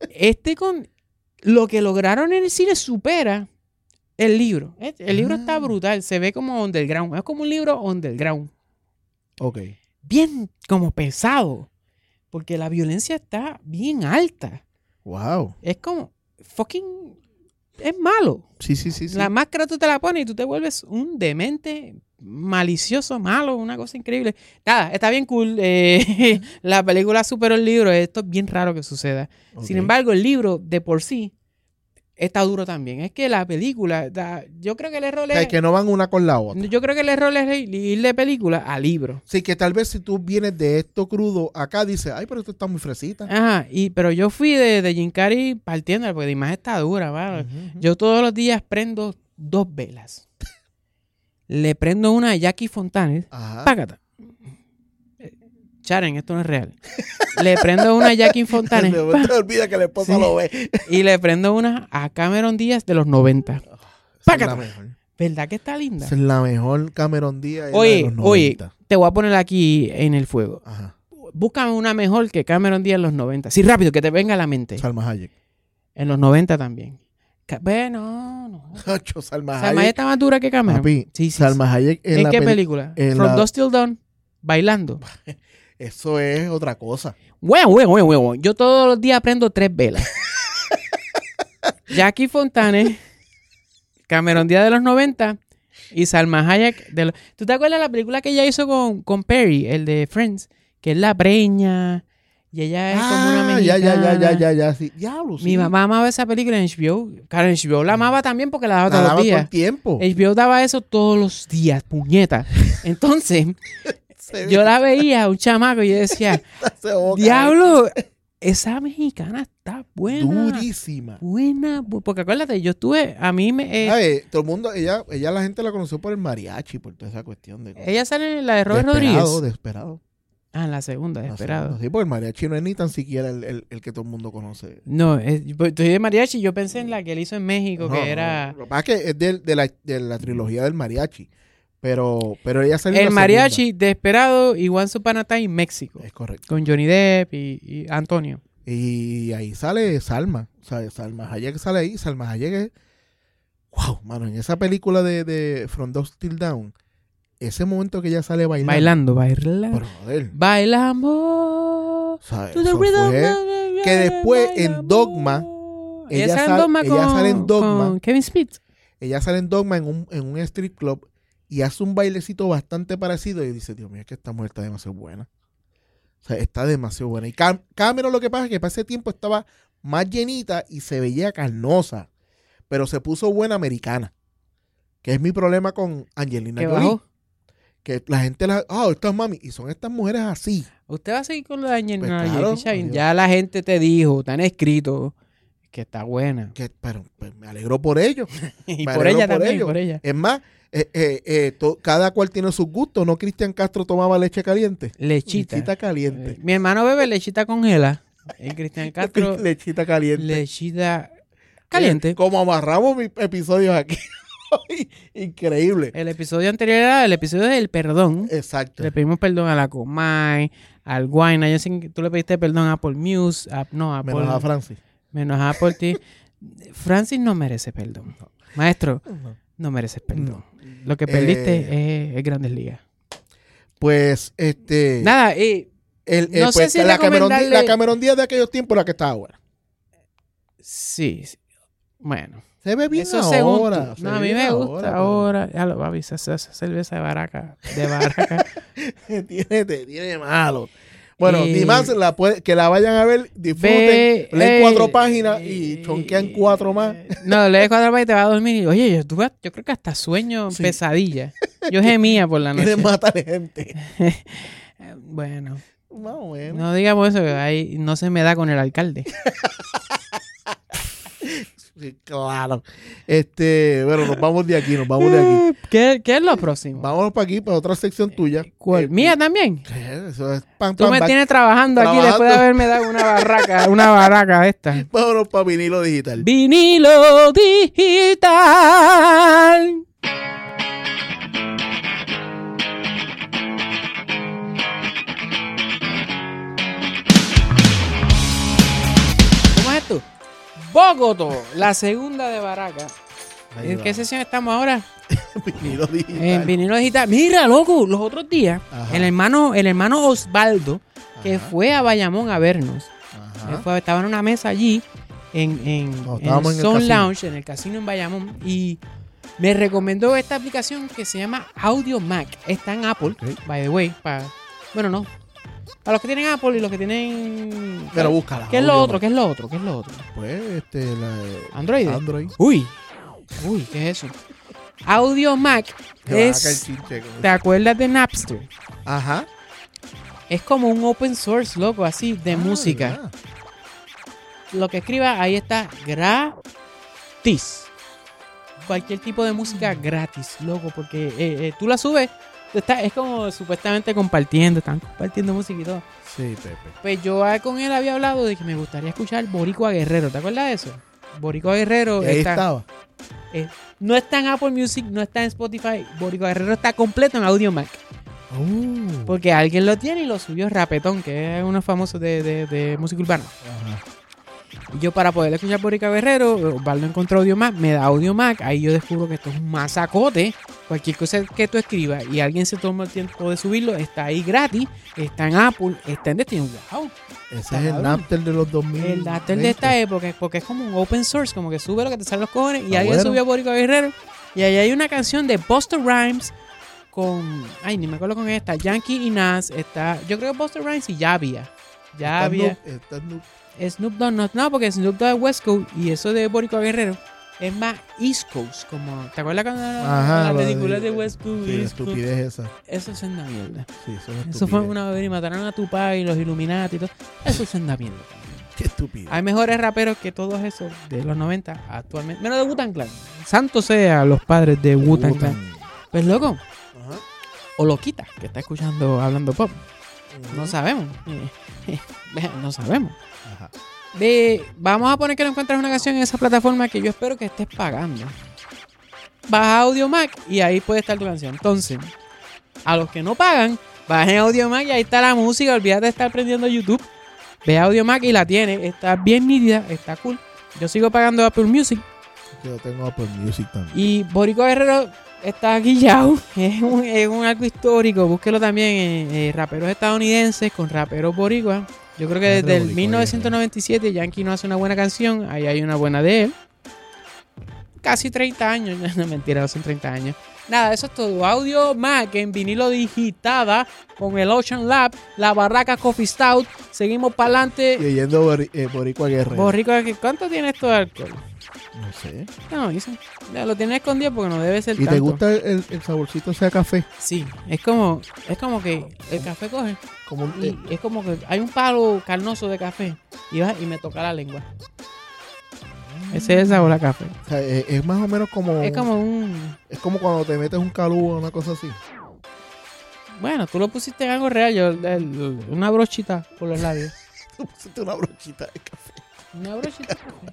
con lo que lograron en el cine supera el libro. El libro está brutal, se ve como underground, es como un libro underground. Ok. Bien como pesado, porque la violencia está bien alta. Wow. Es como fucking... Es malo. Sí. La máscara tú te la pones y tú te vuelves un demente, malicioso, malo, una cosa increíble. Nada, está bien cool. La película superó el libro. Esto es bien raro que suceda. Okay. Sin embargo, el libro de por sí está duro también. Es que la película, yo creo que el error O sea, es... que no van una con la otra. Yo creo que el error es ir de película a libro. Sí, que tal vez si tú vienes de esto crudo, acá dices, ay, pero esto está muy fresita. Ajá, pero yo fui de Jim Carrey partiendo, porque la imagen está dura, mano. Uh-huh. Yo todos los días prendo 2 velas. Le prendo una a Jackie Fontanes. Ajá. Págata. Charen, esto no es real. Le prendo una a Jackie Fontanes. No te olvida que la esposa Sí. lo ve. Y le prendo una a Cameron Díaz de los 90. Esa es Págata. la mejor. ¿Verdad que está linda? Esa es la mejor Cameron Díaz. Oye, te voy a poner aquí en el fuego. Ajá. Búscame una mejor que Cameron Díaz en los 90. Sí, rápido, que te venga a la mente. Salma Hayek. En los 90 también. Bueno, no. Hacho, Salma Salma Hayek Hayek. está más dura que Cameron. Papi, Sí. Salma Hayek ¿En qué película? en From la- Dusk Till Dawn. Bailando. Eso es otra cosa. Huevo. Yo todos los días prendo 3 velas. Jackie Fontanes, Cameron Díaz de los 90 y Salma Hayek de los... ¿Tú te acuerdas de la película que ella hizo con Perry, el de Friends? Que es la preña y ella es como una mexicana. Ya, sí. Diablo, sí. Mi mamá amaba esa película en HBO. Claro, en HBO la amaba también porque la daba la todos daba los todo el días. tiempo. HBO daba eso todos los días, puñeta. Entonces, yo la veía, un chamaco, y yo decía, Se boca. diablo, esa mexicana está buena. Durísima. Buena, porque acuérdate, yo estuve, a mí me... ¿Sabes? Todo el mundo, ella la gente la conoció por el mariachi, por toda esa cuestión de... ella sale en la de Robert Rodríguez. Desesperado. Ah, en la segunda, Desesperado. Sí, porque el mariachi no es ni tan siquiera el que todo el mundo conoce. No, estoy de mariachi, yo pensé en la que él hizo en México, que era... Lo que pasa es que es de la trilogía del mariachi. Pero ella salió en El la mariachi, Desesperado y Once Upon a Time, México. segunda. Es correcto. Con Johnny Depp y Antonio. Y ahí sale Salma. O sea, Salma Hayek sale ahí. Salma Hayek es... Wow, mano, en esa película de From Dusk Till Dawn, ese momento que ella sale bailando. Brother, Bailamos. ¿sabes? To the Eso rhythm fue... of the que después en bailamos. Dogma, ella Ella sale en Dogma. con Kevin Smith. Ella sale en Dogma en un strip club y hace un bailecito bastante parecido y dice, Dios mío, es que esta mujer está demasiado buena. O sea, está demasiado buena. Y Cameron lo que pasa es que para ese tiempo estaba más llenita y se veía carnosa, pero se puso buena americana, que es mi problema con Angelina Jolie. bajó? Que la gente estas mami, y son estas mujeres así. Usted va a seguir con lo de Angelina Pues claro, Jolie, Chavin. adiós. Ya la gente te dijo, te han escrito que está buena. Pero pues, me alegro por ellos. Y Me por alegro ella también, ellos. por ella. Es más, cada cual tiene sus gustos. ¿No? Cristian Castro tomaba leche caliente. Lechita. Caliente. Mi hermano bebe lechita congela. Y Cristian Castro, Lechita caliente. lechita caliente. Como amarramos mis episodios aquí. Increíble. El episodio anterior era el episodio del perdón. Exacto. Le pedimos perdón a la Comay, al Guayna. Yo sé que tú le pediste perdón a Apple News. Apple, Menos a Francis. menos a Apple TV. Francis no merece perdón. Maestro, no mereces perdón. Lo que perdiste es Grandes Ligas. Pues, Nada, no sé si la recomendarle... Cameron Díaz de aquellos tiempos la que estaba buena. Sí. Bueno. Se ve bien Eso según ahora. tú. No, a mí me gusta ahora. Ya lo va a avisar, esa cerveza de Baraca. Tiene malo. Bueno, Y- ni más que la vayan a ver, disfruten, leen 4 páginas y chonquean 4 más. No, lees 4 páginas y te vas a dormir. Y, oye, yo creo que hasta sueño Sí. pesadilla. Yo gemía por la noche. Quieren matar gente. Bueno, Más o menos. no digamos eso, que ahí no se me da con el alcalde. Sí, claro. Bueno, nos vamos de aquí. ¿Qué es lo próximo? Vámonos para aquí, para otra sección tuya. ¿Cuál? ¿Mía también? Eso es pan, Tú me back. tienes trabajando aquí Trabajando. después de haberme dado una baraca de esta. Vámonos para vinilo digital. Vinilo digital. ¿Cómo es esto? Bogotá, la segunda de Baraca. Ahí ¿En va. qué sesión estamos ahora? Vinilo digital. En vinilo digital. Mira, loco, los otros días, Ajá. el hermano Osvaldo, que Ajá. fue a Bayamón a vernos, Ajá. estaba en una mesa allí en estábamos en el Zone casino. Lounge, en el casino en Bayamón, y me recomendó esta aplicación que se llama Audio Mac. Está en Apple, Ok. by the way. Bueno, no. Para los que tienen Apple y los que tienen... Pero búscala. ¿Qué es lo Audio otro? Mac. ¿Qué es lo otro? ¿Qué es lo otro? Pues, Android. Android. Uy, ¿qué es eso? Audio Mac Te va a caer es... chinche con ¿Te eso. acuerdas de Napster? Ajá. Es como un open source, loco, así, de música. ¿verdad? Lo que escriba, ahí está gratis. Cualquier tipo de música gratis, loco, porque tú la subes, es como supuestamente están compartiendo música y todo. Sí, Pepe. Pues yo con él había hablado de que me gustaría escuchar Boricua Guerrero, ¿te acuerdas de eso? Boricua Guerrero Y ahí estaba. no está en Apple Music, no está en Spotify, Boricua Guerrero está completo en Audio Mac. Porque alguien lo tiene y lo subió Rapetón, que es uno famoso de música urbana. Ajá. Y yo para poder escuchar Boricua Guerrero, Osvaldo encontró Audio Mac, me da Audio Mac, ahí yo descubro que esto es un masacote. Cualquier cosa que tú escribas y alguien se toma el tiempo de subirlo, está ahí gratis, está en Apple, está en Destiny. ¡Wow! Ese Está es el cabrón. Napster de los 2000. El Napster de esta época, porque es como un open source, como que sube lo que te salen los cojones. Y Está alguien bueno. subió Boricua Guerrero. Y ahí hay una canción de Busta Rhymes con... Ay, ni me acuerdo con esta. Yankee y Nas. Yo creo que Busta Rhymes y Yavia. Está Snoop. Snoop Dogg no, porque Snoop Dogg es West Coast y eso de Boricua Guerrero es más East Coast, como ¿te acuerdas cuando Ajá, la lo película de- de West Coast? Sí, la East Coast? estupidez esa. Eso es una mierda. Sí, eso es Eso fue estupidez. una vez y mataron a Tupac y los Illuminati y todo. Eso es una mierda. Qué estúpido. Hay mejores raperos que todos esos de los 90 actualmente. Menos de Wu-Tang Clan. Santo sea los padres de Wu-Tang Clan. Pues loco, Ajá. o Loquita, que está escuchando Hablando Pop. No sabemos. No sabemos. Ajá. Vamos a poner que no encuentres una canción en esa plataforma que yo espero que estés pagando. Baja Audio Mac y ahí puede estar tu canción. Entonces, a los que no pagan, bajen Audio Mac y ahí está la música. Olvídate de estar prendiendo YouTube. Ve Audio Mac y la tiene. Está bien nítida, está cool. Yo sigo pagando Apple Music. Yo tengo Apple Music también. Y Boricua Guerrero está guillado. Es un algo histórico. Búsquelo también en raperos estadounidenses con raperos boricua. Yo creo que desde el Boricua, 1997 Yankee no hace una buena canción. Ahí hay una buena de él. Casi 30 años. No, mentira, no son 30 años. Nada, eso es todo. Audio Mac en vinilo digitada con el Ocean Lab, la Barraca Coffee Stout. Seguimos para adelante. Leyendo Boricua Guerrero. Boricua, ¿cuánto tiene esto de alcohol? No sé. No, dicen. Ya, lo tienes escondido porque no debe ser ¿Y tanto. te gusta el saborcito sea café? Sí, es como que el café coge Como un, y es como que hay un palo carnoso de café y me toca la lengua. Ese es el sabor a café. o sea, es más o menos como... Es como un... Es como cuando te metes un calú o una cosa así. Bueno, tú lo pusiste en algo real. Yo, una brochita por los labios. Tú pusiste una brochita de café. Una brochita de café.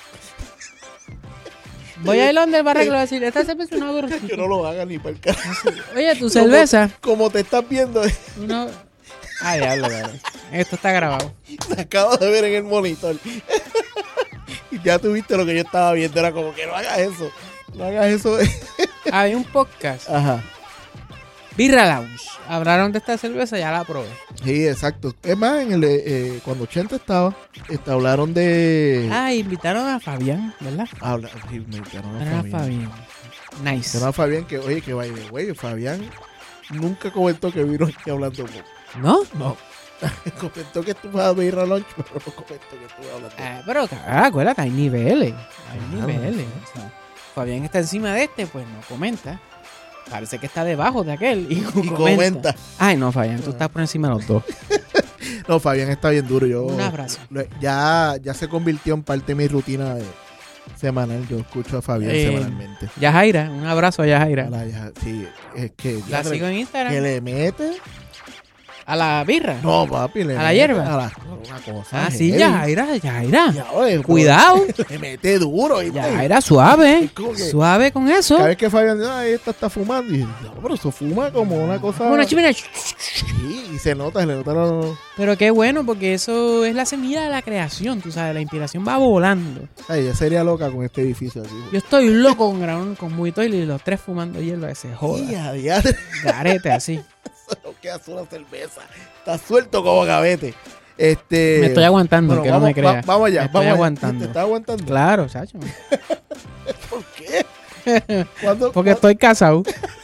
Voy a ir donde el barra que le voy a decir, esta cerveza es una brochita. Que no lo hagan ni para el carajo. Oye, tu cerveza. Como te estás viendo, Una... Ah, diablo, cabrón. Esto está grabado. te acabo de ver en el monitor. Y ya tuviste lo que yo estaba viendo. Era como que no hagas eso. No hagas eso. Había un podcast, Ajá. Birra Lounge. Hablaron de esta cerveza, ya la probé. Sí, exacto. Es más, cuando 80 estaba, hablaron de... Ah, invitaron a Fabián, ¿verdad? Sí, me invitaron a Era Fabián. Fabián. Nice. Invitaron a Fabián que, oye, que by the way, Fabián nunca comentó que vino aquí hablando poco. ¿No? No. Comentó que estuvo a ir a lunch, pero no comentó que estuvo hablando poco. Pero acuérdate, hay niveles. Hay Claro, niveles. O sea, Fabián está encima de este, pues no comenta. Parece que está debajo de aquel y comenta. Ay, no, Fabián, tú estás por encima de los dos. No, Fabián está bien duro. Un abrazo. Ya se convirtió en parte de mi rutina semanal. Yo escucho a Fabián semanalmente. Yajaira, un abrazo a Yajaira. Sí, es que... La sigo en Instagram. ¿Que le mete? ¿A la birra? No, papi. ¿A la hierba? Una cosa. Ah, sí, heavy. Yajaira. Ya, oye, Cuidado. Le mete duro. ¿viste? Yajaira, suave. Es como que- Suave con eso. Cada vez que Fabián dice, esta está fumando. Y no, pero eso fuma como una cosa... Como una chimera. Sí, y se le nota Pero qué bueno, porque eso es la semilla de la creación, tú sabes, la inspiración va volando. Ay, ella sería loca con este edificio aquí. Yo estoy loco con Mujitoil y los tres fumando hierba que se joda. Ya, Garete así. no queda una cerveza. Está suelto como gavete. Me estoy aguantando, bueno, que no me creas. Vamos allá. Me estoy allá. aguantando. ¿Te estás aguantando? Claro, chacho. ¿Por qué? Porque estoy casado.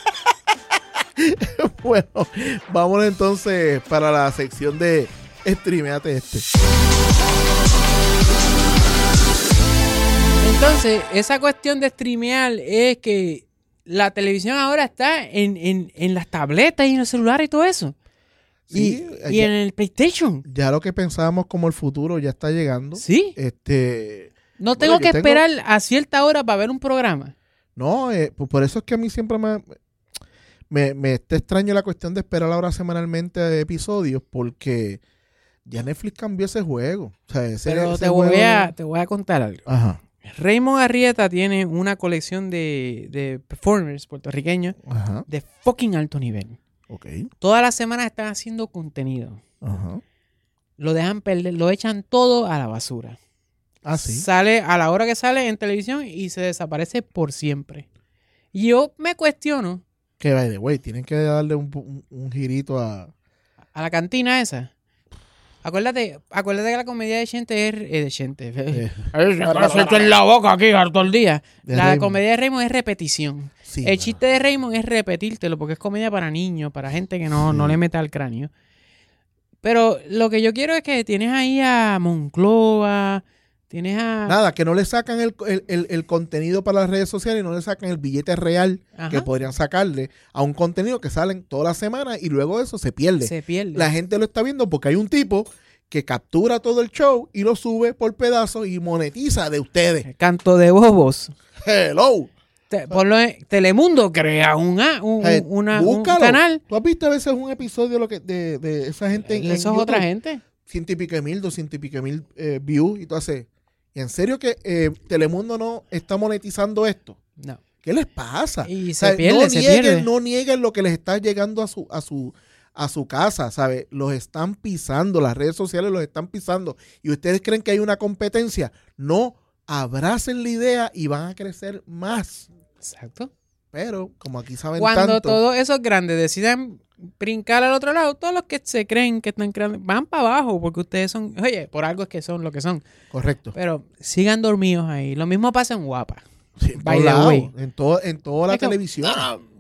Bueno, vámonos entonces para la sección de Streameate este. Entonces, esa cuestión de streamear es que la televisión ahora está en las tabletas y en el celular y todo eso. Sí, y en el PlayStation. Ya lo que pensábamos como el futuro ya está llegando. Sí. No tengo que esperar a cierta hora para ver un programa. No, pues por eso es que a mí siempre me está extraño la cuestión de esperar ahora semanalmente episodios, porque ya Netflix cambió ese juego. O sea, Pero ese te juego... voy a contar algo. Ajá. Raymond Arrieta tiene una colección de performers puertorriqueños Ajá. de fucking alto nivel. Ok. Todas las semanas están haciendo contenido. Ajá. Lo dejan perder, lo echan todo a la basura. Ah, sí. Sale a la hora que sale en televisión y se desaparece por siempre. Y yo me cuestiono Que by the way, tienen que darle un girito a la cantina esa. Acuérdate que la comedia de Chente es de Chente. Se en la boca aquí todo el día. La Raymond. comedia de Raymond es repetición. Sí, El mano. chiste de Raymond es repetírtelo porque es comedia para niños, para gente que no le mete al cráneo. Pero lo que yo quiero es que tienes ahí a Moncloa, tienes a... Nada, que no le sacan el contenido para las redes sociales y no le sacan el billete real Ajá. que podrían sacarle a un contenido que salen toda la semana y luego eso se pierde. Se pierde. La gente lo está viendo porque hay un tipo que captura todo el show y lo sube por pedazos y monetiza de ustedes. Canto de bobos. Hello. Telemundo crea un Búscalo. canal. ¿Tú has visto a veces un episodio de esa gente en Eso es YouTube? otra gente. 100 y pico de mil, 200 y pico de mil views y tú haces. ¿Y en serio que Telemundo no está monetizando esto? No. ¿Qué les pasa? Y O sea, se pierde, se pierde. No nieguen lo que les está llegando a su casa, ¿sabes? Los están pisando, las redes sociales los están pisando. Y ustedes creen que hay una competencia. No, abracen la idea y van a crecer más. Exacto. Pero, como aquí saben Cuando tanto... todos esos grandes decidan brincar al otro lado, todos los que se creen que están creando, van para abajo porque ustedes son, oye, por algo es que son lo que son. Correcto. Pero sigan dormidos ahí. Lo mismo pasa en Guapa. Sí, en By todos the lados, way. en toda la Es como, televisión.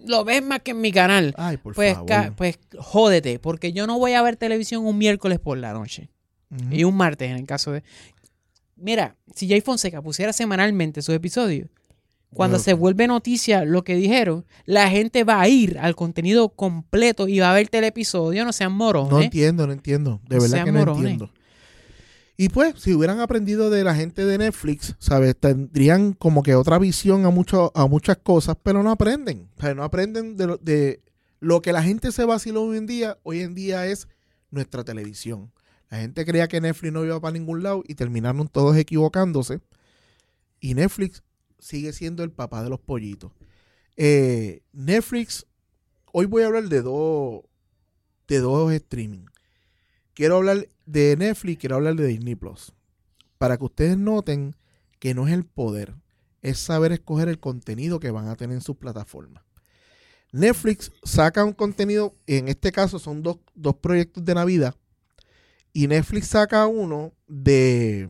lo ves más que en mi canal. Ay, por Pues, favor. pues jódete, porque yo no voy a ver televisión un miércoles por la noche. Ujú. Y un martes en el caso de... Mira, si Jay Fonseca pusiera semanalmente sus episodios, cuando Bueno, se vuelve noticia lo que dijeron, la gente va a ir al contenido completo y va a ver el episodio, no sean morones. No entiendo. De No verdad sean que no morones. entiendo. Y pues, si hubieran aprendido de la gente de Netflix, ¿sabes? Tendrían como que otra visión a muchas cosas, pero no aprenden. O sea, no aprenden de lo que la gente se vaciló hoy en día es nuestra televisión. La gente creía que Netflix no iba para ningún lado y terminaron todos equivocándose. Y Netflix sigue siendo el papá de los pollitos. Netflix, hoy voy a hablar de dos streaming. Quiero hablar de Netflix, quiero hablar de Disney Plus. Para que ustedes noten que no es el poder, es saber escoger el contenido que van a tener en sus plataformas. Netflix saca un contenido, en este caso son dos proyectos de Navidad, y Netflix saca uno que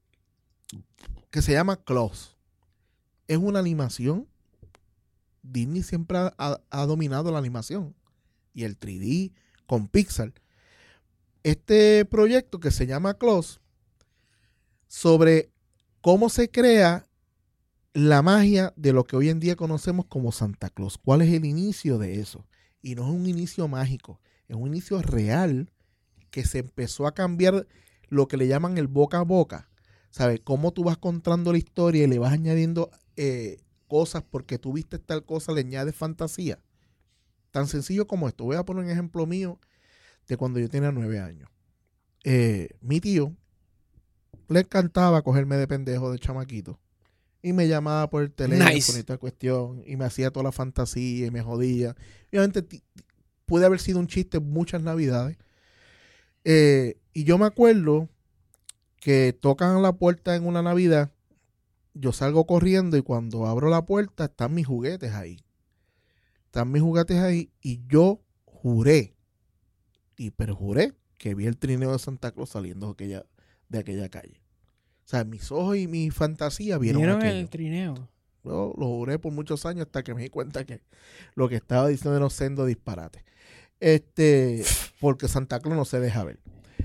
se llama Klaus. Es una animación. Disney siempre ha dominado la animación y el 3D con Pixar. Este proyecto que se llama Klaus, sobre cómo se crea la magia de lo que hoy en día conocemos como Santa Claus. ¿Cuál es el inicio de eso? Y no es un inicio mágico, es un inicio real que se empezó a cambiar lo que le llaman el boca a boca. ¿Sabes? Cómo tú vas contando la historia y le vas añadiendo cosas porque tú viste tal cosa, le añades fantasía. Tan sencillo como esto. Voy a poner un ejemplo mío de cuando yo tenía 9 años. Mi tío le encantaba cogerme de pendejo de chamaquito y me llamaba por el teléfono y tal cuestión y me hacía toda la fantasía y me jodía. Obviamente puede haber sido un chiste muchas navidades. Y yo me acuerdo que tocan la puerta en una Navidad, yo salgo corriendo y cuando abro la puerta están mis juguetes ahí. Y yo juré que vi el trineo de Santa Claus saliendo de aquella calle. O sea, mis ojos y mi fantasía vieron aquello. el trineo. Yo lo juré por muchos años hasta que me di cuenta que lo que estaba diciendo era un sendo disparate. Porque Santa Claus no se deja ver.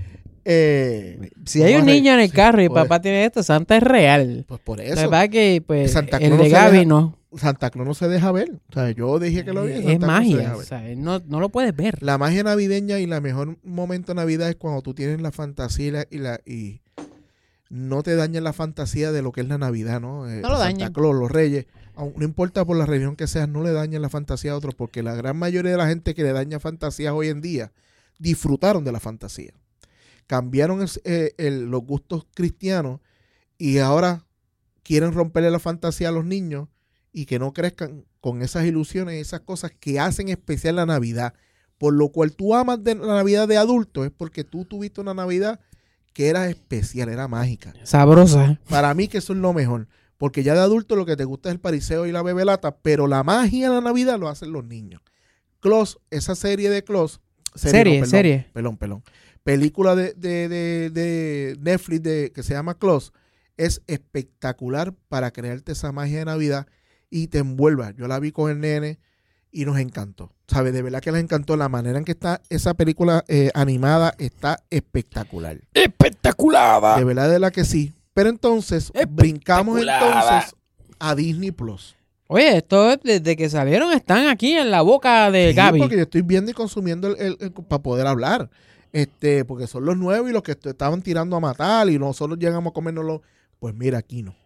Si hay un niño en el carro y papá tiene esto, Santa es real. Pues por La eso. verdad que pues, Santa el Claus de no se Gaby deja- no. Santa Claus no se deja ver. O sea, yo dije que lo vi. Es Santa Claus no se magia. deja O ver. sea, no lo puedes ver. La magia navideña y la mejor momento de Navidad es cuando tú tienes la fantasía y no te dañan la fantasía de lo que es la Navidad, ¿no? No lo Santa dañan. Claus, los reyes, no importa por la religión que seas, no le dañan la fantasía a otros, porque la gran mayoría de la gente que le daña fantasías hoy en día disfrutaron de la fantasía. Cambiaron los gustos cristianos y ahora quieren romperle la fantasía a los niños y que no crezcan con esas ilusiones, esas cosas que hacen especial la Navidad. Por lo cual tú amas de la Navidad de adulto, es porque tú tuviste una Navidad que era especial, era mágica. Sabrosa. Para mí que eso es lo mejor, porque ya de adulto lo que te gusta es el pariseo y la bebelata, pero la magia de la Navidad lo hacen los niños. Klaus, esa serie de Klaus, Serie. película de Netflix que se llama Klaus, es espectacular para crearte esa magia de Navidad y te envuelva. Yo la vi con el nene y nos encantó. ¿Sabes? De verdad que les encantó la manera en que está esa película animada, está espectacular. Espectacular. De verdad que sí. Pero entonces, brincamos entonces a Disney Plus. Oye, esto desde que salieron están aquí en la boca de Sí, Gaby. porque yo estoy viendo y consumiendo para poder hablar. Porque son los nuevos y los que estaban tirando a matar y nosotros llegamos a comérnoslo. Pues mira, aquí no.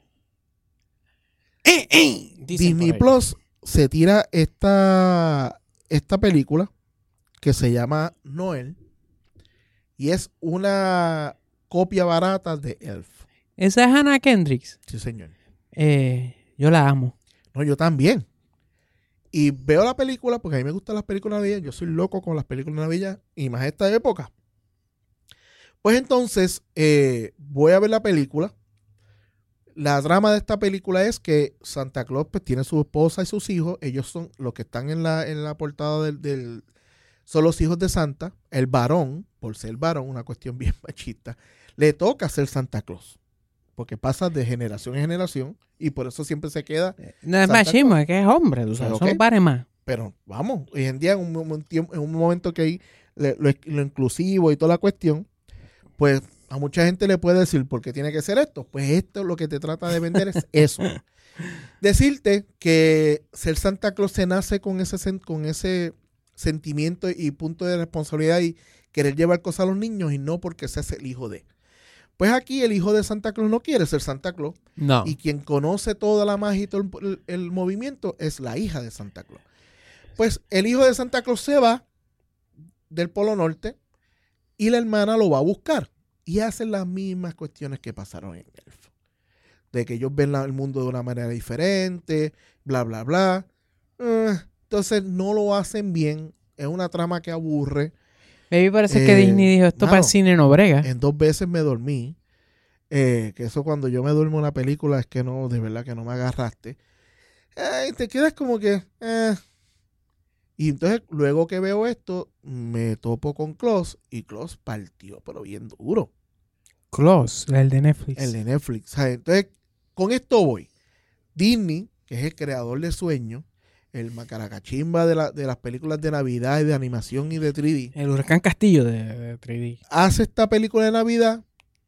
Dicen Disney por ahí. Plus se tira esta película que se llama Noel y es una copia barata de Elf. Esa es Hannah Kendricks. Sí, señor. Yo la amo. No, yo también. Y veo la película porque a mí me gustan las películas navideñas. Yo soy loco con las películas navideñas y más esta época. Pues entonces voy a ver la película. La trama de esta película es que Santa Claus pues, tiene su esposa y sus hijos. Ellos son los que están en la portada son los hijos de Santa. El varón, por ser varón, una cuestión bien machista, le toca ser Santa Claus. Porque pasa de generación en generación y por eso siempre se queda. No es Santa machismo, es que es hombre. Tú sabes, Ok. eso no pare más. Pero vamos, hoy en día en un momento que hay lo inclusivo y toda la cuestión, pues a mucha gente le puede decir, ¿por qué tiene que ser esto? Pues esto lo que te trata de vender es eso. Decirte que ser Santa Claus se nace con ese sentimiento y punto de responsabilidad y querer llevar cosas a los niños y no porque seas el hijo de. Pues aquí el hijo de Santa Claus no quiere ser Santa Claus. No. Y quien conoce toda la magia y todo el movimiento es la hija de Santa Claus. Pues el hijo de Santa Claus se va del Polo Norte y la hermana lo va a buscar. Y hacen las mismas cuestiones que pasaron en Elf. De que ellos ven el mundo de una manera diferente, bla, bla, bla. Entonces no lo hacen bien. Es una trama que aburre. Baby, parece que Disney dijo, esto para el cine no brega. En 2 veces me dormí. Que eso cuando yo me duermo en una película es que no, de verdad que no me agarraste. Te quedas como que... Y entonces, luego que veo esto, me topo con Klaus y Klaus partió, pero bien duro. Klaus, el de Netflix. El de Netflix. ¿Sabes? Entonces, con esto voy. Disney, que es el creador de Sueños, el macaracachimba de las películas de Navidad y de animación y de 3D. El Huracán Castillo de 3D. Hace esta película de Navidad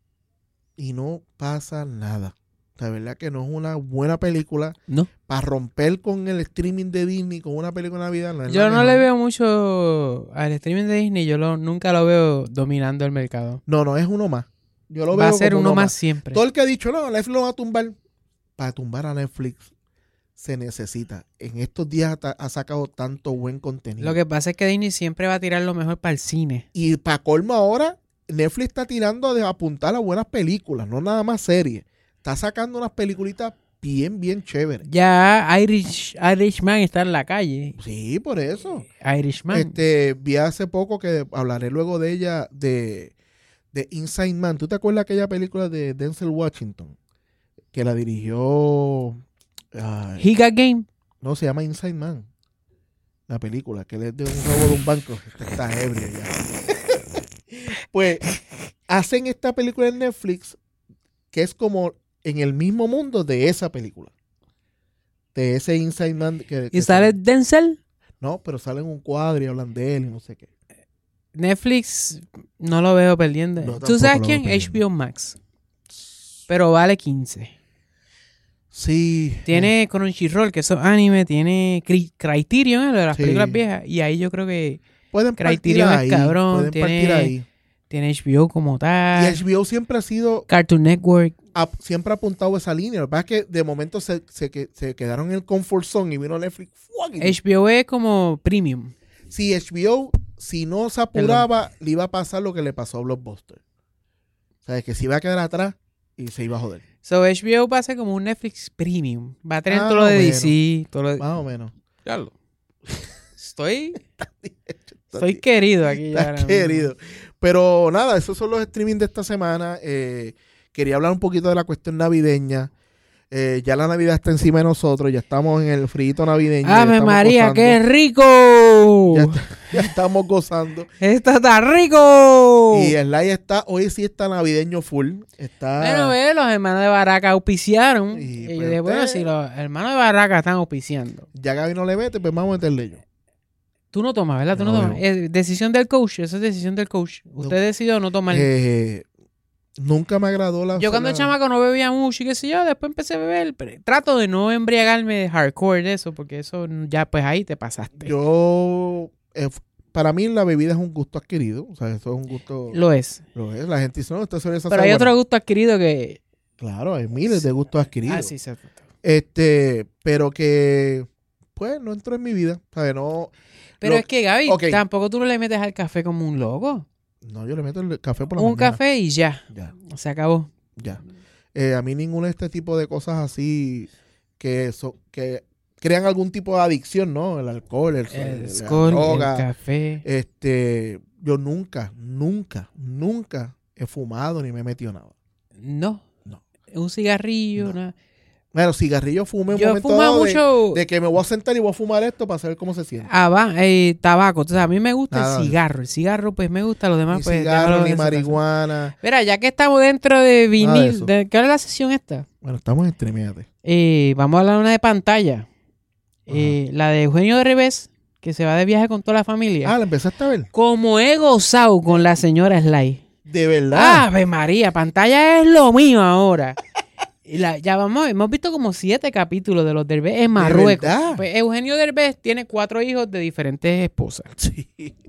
y no pasa nada. La verdad que no es una buena película. No. Para romper con el streaming de Disney con una película de Navidad. No es yo no le veo mucho al streaming de Disney. Nunca lo veo dominando el mercado. No, es uno más. Yo lo va veo a ser como uno más siempre. Todo el que ha dicho, no, Netflix lo va a tumbar. Para tumbar a Netflix se necesita. En estos días ha sacado tanto buen contenido. Lo que pasa es que Disney siempre va a tirar lo mejor para el cine. Y para colmo ahora, Netflix está tirando de apuntar a buenas películas, no nada más series. Está sacando unas peliculitas bien, bien chéveres. Ya Irishman está en la calle. Sí, por eso. Irishman. Vi hace poco que hablaré luego de ella, de Inside Man. ¿Tú te acuerdas de aquella película de Denzel Washington? Que la dirigió... He Got Game. No, se llama Inside Man. La película, que es de un robo de un banco. Está ebrio ya. Pues hacen esta película en Netflix que es como en el mismo mundo de esa película. De ese Inside Man. ¿Y sale Denzel? No, pero sale en un cuadro y hablan de él y no sé qué. Netflix no lo veo perdiendo. No, ¿Tú sabes quién? perdiendo. HBO Max. Pero vale 15. Sí. Tiene Crunchyroll, que eso es anime. Tiene Criterion, lo de las Sí. películas viejas. Y ahí yo creo que Pueden partir Criterion ahí. es cabrón. Pueden partir ahí. Tiene HBO como tal. Y HBO siempre ha sido... Cartoon Network. siempre ha apuntado esa línea. Lo que pasa es que de momento se quedaron en el comfort zone y vino Netflix. HBO es como premium. Si HBO, si no se apuraba, le iba a pasar lo que le pasó a Blockbuster. O sea, que se iba a quedar atrás y se iba a joder. So HBO va a ser como un Netflix premium. Va a tener Más todo lo o de menos. DC. Todo lo de... Más o menos. Estoy querido aquí. Estás ahora mismo. querido. Pero nada, esos son los streaming de esta semana. Quería hablar un poquito de la cuestión navideña. Ya la Navidad está encima de nosotros. Ya estamos en el frito navideño. ¡Ave María, gozando. qué rico! Ya estamos gozando. ¡Esto está rico! Y el live está, hoy sí está navideño full. Está... Bueno, los hermanos de Barraca auspiciaron. Y Y pues yo dije, bueno, usted- si los hermanos de Barraca están auspiciando. Ya Gaby no le mete, pues vamos a meterle yo. Tú no tomas, ¿verdad? Tú no No, tomas. Es decisión del coach. Eso es decisión del coach. Usted decidió no tomar. Nunca me agradó la... Yo cuando la- chamaco no bebía mucho y qué sé yo, después empecé a beber. Pero trato de no embriagarme de hardcore de eso, porque eso ya pues ahí te pasaste. Yo... para mí la bebida es un gusto adquirido. O sea, eso es un gusto... Lo es. Lo es. La gente dice, no, esta cerveza Pero está hay buena. otro gusto adquirido que... Claro, hay miles de gustos adquiridos. Ah, sí, sí. Pero que... Pues no entró en mi vida. ¿Sabes? No... Pero es que, Gaby, Ok. tampoco tú no le metes al café como un loco. No, yo le meto el café por la Un mañana. café y ya. Ya. Se acabó. Ya. A mí ninguno de este tipo de cosas así que crean algún tipo de adicción, ¿no? El alcohol, El la score, droga. el café. Yo nunca he fumado ni me he metido nada. No. No. Un cigarrillo, No. nada. Bueno, cigarrillo fumé un Yo momento fumo dado mucho de que me voy a sentar y voy a fumar esto para saber cómo se siente. tabaco. Entonces, a mí me gusta Nada. el cigarro. El cigarro, pues me gusta. Los demás, Ni pues. cigarro, déjalo ni en su casa. marihuana. Mira, ya que estamos dentro de Nada de vinil, eso. ¿qué hora es la sesión esta? Bueno, estamos en streameate. Vamos a hablar de una de pantalla. La de Eugenio Derbez, que se va de viaje con toda la familia. Ah, ¿la empezaste a ver? Como he gozado con la señora Sly. De verdad. Ave María, pantalla es lo mío ahora. Y hemos visto como 7 capítulos de los Derbez en Marruecos. verdad? Pues Eugenio Derbez tiene 4 hijos de diferentes esposas. Sí.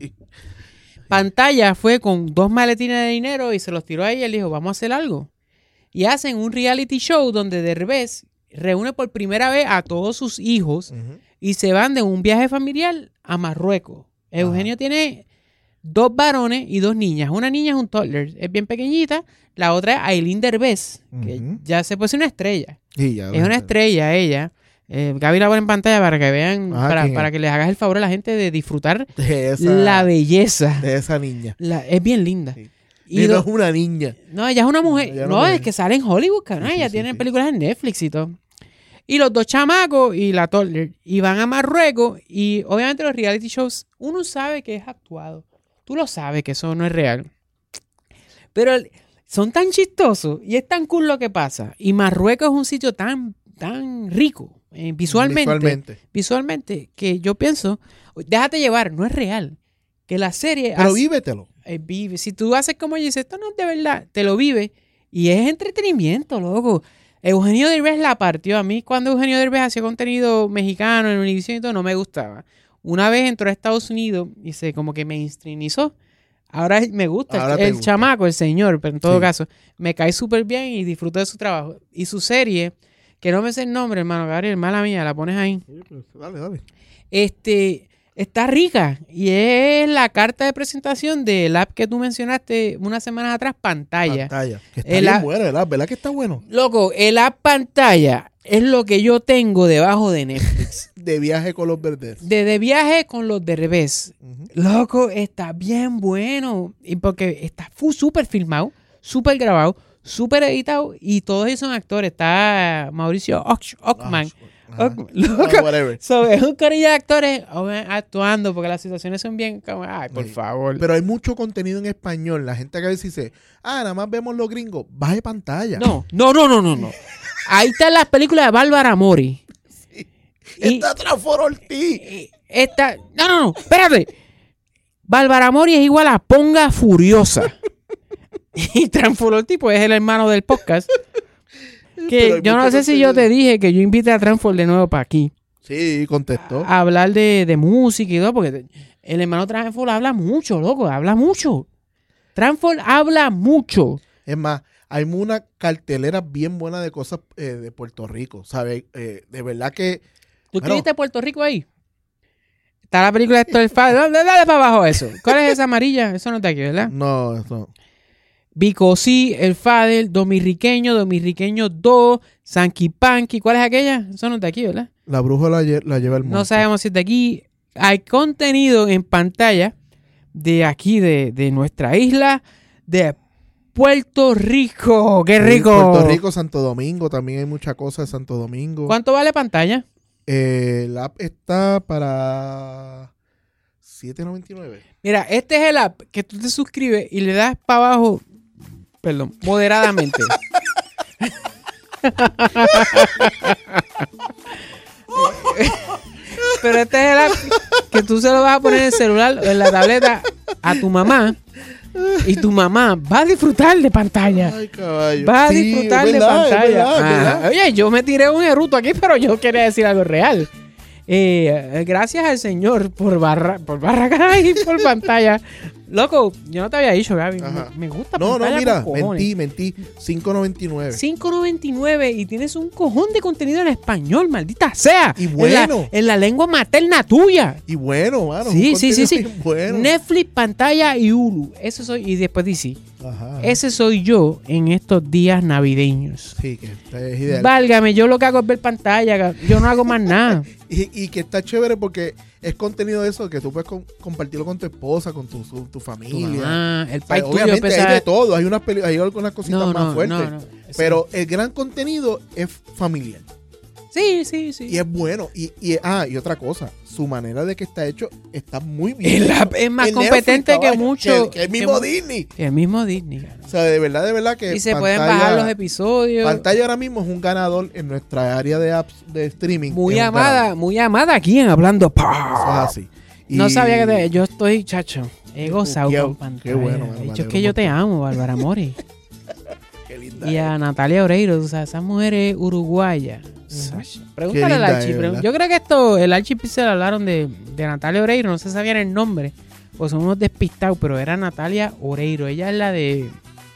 Pantalla fue con 2 maletines de dinero y se los tiró a ella y le dijo, vamos a hacer algo. Y hacen un reality show donde Derbez reúne por primera vez a todos sus hijos y se van de un viaje familiar a Marruecos. Eugenio tiene 2 varones y 2 niñas. Una niña es un toddler, es bien pequeñita. La otra es Aileen Derbez, que ya se puede ser una estrella. Sí, ya Es una estrella ella. Gaby la pone en pantalla para que vean, para que les hagas el favor a la gente de disfrutar la belleza. De esa niña. Es bien linda. Sí. Y no es una niña. No, ella es una mujer. No, es que sale en Hollywood, cabrón. Sí, Ella sí, tiene sí. películas en Netflix y todo. Y los 2 chamacos y la toddler. Y van a Marruecos. Y obviamente los reality shows, uno sabe que es actuado. Tú lo sabes que eso no es real. Pero son tan chistosos y es tan cool lo que pasa. Y Marruecos es un sitio tan rico visualmente que yo pienso, déjate llevar, no es real. Que la serie... Pero vívetelo. Vive. Si tú haces como yo, dices, esto no es de verdad, te lo vive y es entretenimiento, loco. Eugenio Derbez la partió. A mí cuando Eugenio Derbez hacía contenido mexicano en Univision y todo, no me gustaba. Una vez entró a Estados Unidos y se como que mainstreamizó. Ahora me gusta. Ahora el gusta. chamaco, el señor, pero en todo caso, me cae súper bien y disfruto de su trabajo. Y su serie, que no me sé el nombre, hermano Gabriel, mala mía, la pones ahí. Sí, pues, dale. Está rica y es la carta de presentación del app que tú mencionaste unas semanas atrás, Pantalla. Que está bien bueno, ¿verdad que está bueno? Loco, el app Pantalla es lo que yo tengo debajo de Netflix. De viaje con los verdes. De viaje con los Derbez. Loco, está bien bueno. Y porque está súper filmado, súper grabado, súper editado y todos ellos son actores. Está Mauricio Ockman. Loco, Whatever. Es un corillo de actores actuando porque las situaciones son bien como, ay, por favor. Pero hay mucho contenido en español. La gente que a veces dice, nada más vemos los gringos. Baje pantalla. No. Ahí están las películas de Bárbara Mori. Sí. Y- Está Transfor Ortiz. No, espérate. Bárbara Mori es igual a Ponga Furiosa. Y Transfor tipo es el hermano del podcast. Pero Que hay yo no mucho sé si yo contenido. te dije que yo invité a Transfor de nuevo para aquí. Sí, contestó. A hablar de música y todo, porque el hermano Transfor habla mucho, loco, habla mucho. Transfor habla mucho. Es más, hay una cartelera bien buena de cosas de Puerto Rico, ¿sabes? De verdad que... ¿Tú Bueno. escribiste Puerto Rico ahí? Está la película de esto del Fadel. Dale para abajo eso. ¿Cuál es esa amarilla? Eso no está aquí, ¿verdad? No, eso... Bicosí, el Fadel, Dominriqueño 2, Sanky Panky. ¿Cuál es aquella? Eso no está aquí, ¿verdad? La brújula la lleva el mundo. No sabemos si está aquí. Hay contenido en pantalla de aquí, de nuestra isla, de Puerto Rico. ¡Qué Sí, rico! Puerto Rico, Santo Domingo, también hay muchas cosas de Santo Domingo. ¿Cuánto vale pantalla? La app está para $7.99. Mira, este es el app que tú te suscribes y le das para abajo, perdón, moderadamente. Pero este es el app que tú se lo vas a poner en el celular o en la tableta a tu mamá y tu mamá va a disfrutar de pantalla. Ay, caballo. Va a Sí, disfrutar es de verdad, pantalla. es verdad, es Ajá. verdad. Oye, yo me tiré un eruto aquí, pero yo quería decir algo real. Gracias al Señor por barra y por pantalla. Loco, yo no te había dicho, Gaby. Ajá. Me gusta No, pantalla mira, con cojones. mentí. $5.99. $5.99 y tienes un cojón de contenido en español, maldita sea. Y bueno. En la lengua materna tuya. Y bueno, mano. Sí. un contenido bien Bueno. Netflix, pantalla y Hulu. Eso soy. Y después DC. Ajá. Ese soy yo en estos días navideños. Sí, que es ideal. Válgame, yo lo que hago es ver pantalla. Yo no hago más nada. Y que está chévere porque es contenido de eso que tú puedes compartirlo con tu esposa, con tu familia. El O sea, país tuyo obviamente empieza- hay de todo, hay hay algunas cositas No, más no, fuertes. no. Pero el gran contenido es familiar. Sí. Y es bueno. Y otra cosa, su manera de que está hecho está muy bien. El app es más En competente Netflix, que caballo, mucho. que el mismo que- Disney. El mismo Disney. Claro. O sea, de verdad que Y se pueden bajar los episodios. Pantalla ahora mismo es un ganador en nuestra área de apps de streaming. Muy Es un ganador. amada aquí en Hablando Eso es Pop. así. No sabía que yo estoy, chacho, he gozado con Qué pantalla. bueno, De me hecho, es que yo te amo, Bárbara Mori. Qué linda. Y a Natalia Oreiro, o sea, esa mujer es uruguaya. Sacha. Pregúntale al linda Archie. es, ¿verdad? Yo creo que el Archie Pixel hablaron de Natalia Oreiro, no se sabían el nombre, pues son unos despistados, pero era Natalia Oreiro. Ella es la de...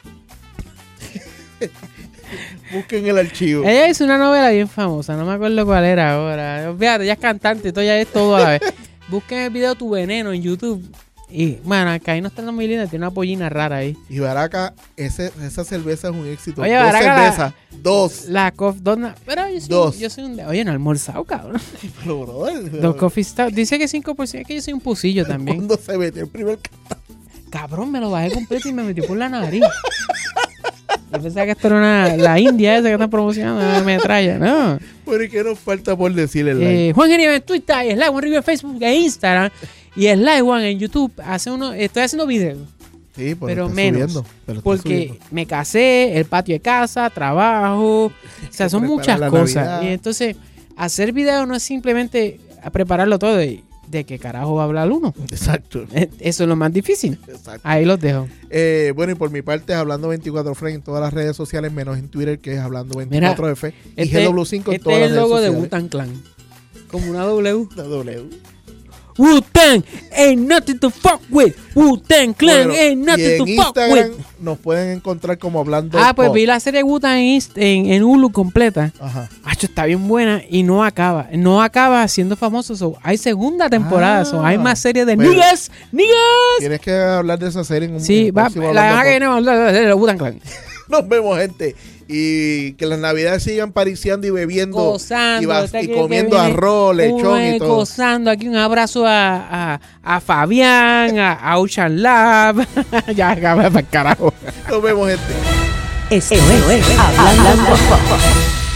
Busquen el archivo. Ella hizo una novela bien famosa, no me acuerdo cuál era ahora. Fíjate, ella es cantante, esto ya es todo a la vez. Busquen el video Tu Veneno en YouTube. Y, bueno, acá ahí no está muy linda, tiene una pollina rara ahí. Y Baraca, esa cerveza es un éxito. Oye, 2 Baraca, cervezas. 2. La coffee, pero yo soy un... Oye, no he almorzado, cabrón. Pero, brother, Dos coffee stout. Dice que 5%, es que yo soy un pusillo también. cuando se metió el primer Cabrón, me lo bajé completo y me metí por la nariz. Yo pensaba que esto era la India esa que están promocionando, una metralla, ¿no? Bueno, ¿y qué nos falta por decirle el like? Juan Genieve en Twitter, y Sly One Review en Facebook e Instagram, y Sly One en YouTube. Estoy haciendo videos, Sí, pero está menos. subiendo, pero está porque subiendo. me casé, el patio de casa, trabajo, o sea, son Preparar muchas la cosas. Navidad. Y entonces, hacer videos no es simplemente a prepararlo todo de qué carajo va a hablar uno. Exacto. Eso es lo más difícil. Exacto. Ahí los dejo. Bueno, y por mi parte, Hablando 24 Frame en todas las redes sociales, menos en Twitter, que es Hablando 24F. Y GW5 en todas es el las logo redes de sociales. Wu-Tang Clan. Como una W. La W. Wu-Tang ain't nothing to fuck with. Wu-Tang Clan Bueno, ain't y nothing to en fuck Instagram with. nos pueden encontrar como Hablando Pues Pop. vi la serie Wu-Tang en Hulu completa. Ajá. Acho, está bien buena y no acaba. No acaba siendo famoso. Hay segunda temporada. Hay más series de Bueno. niggas. Tienes que hablar de esa serie en un Sí, en va, próximo la Hablando deja que viene a hablar de Wu-Tang Clan. Pop. Nos vemos, gente. Y que las navidades sigan pariciando y bebiendo Gozando. y comiendo arroz, lechón y todo. Gozando. Aquí un abrazo a Fabián, a Ocean Lab. Ya, acaba para el carajo. Nos vemos, gente. Esto es Hablando Pop.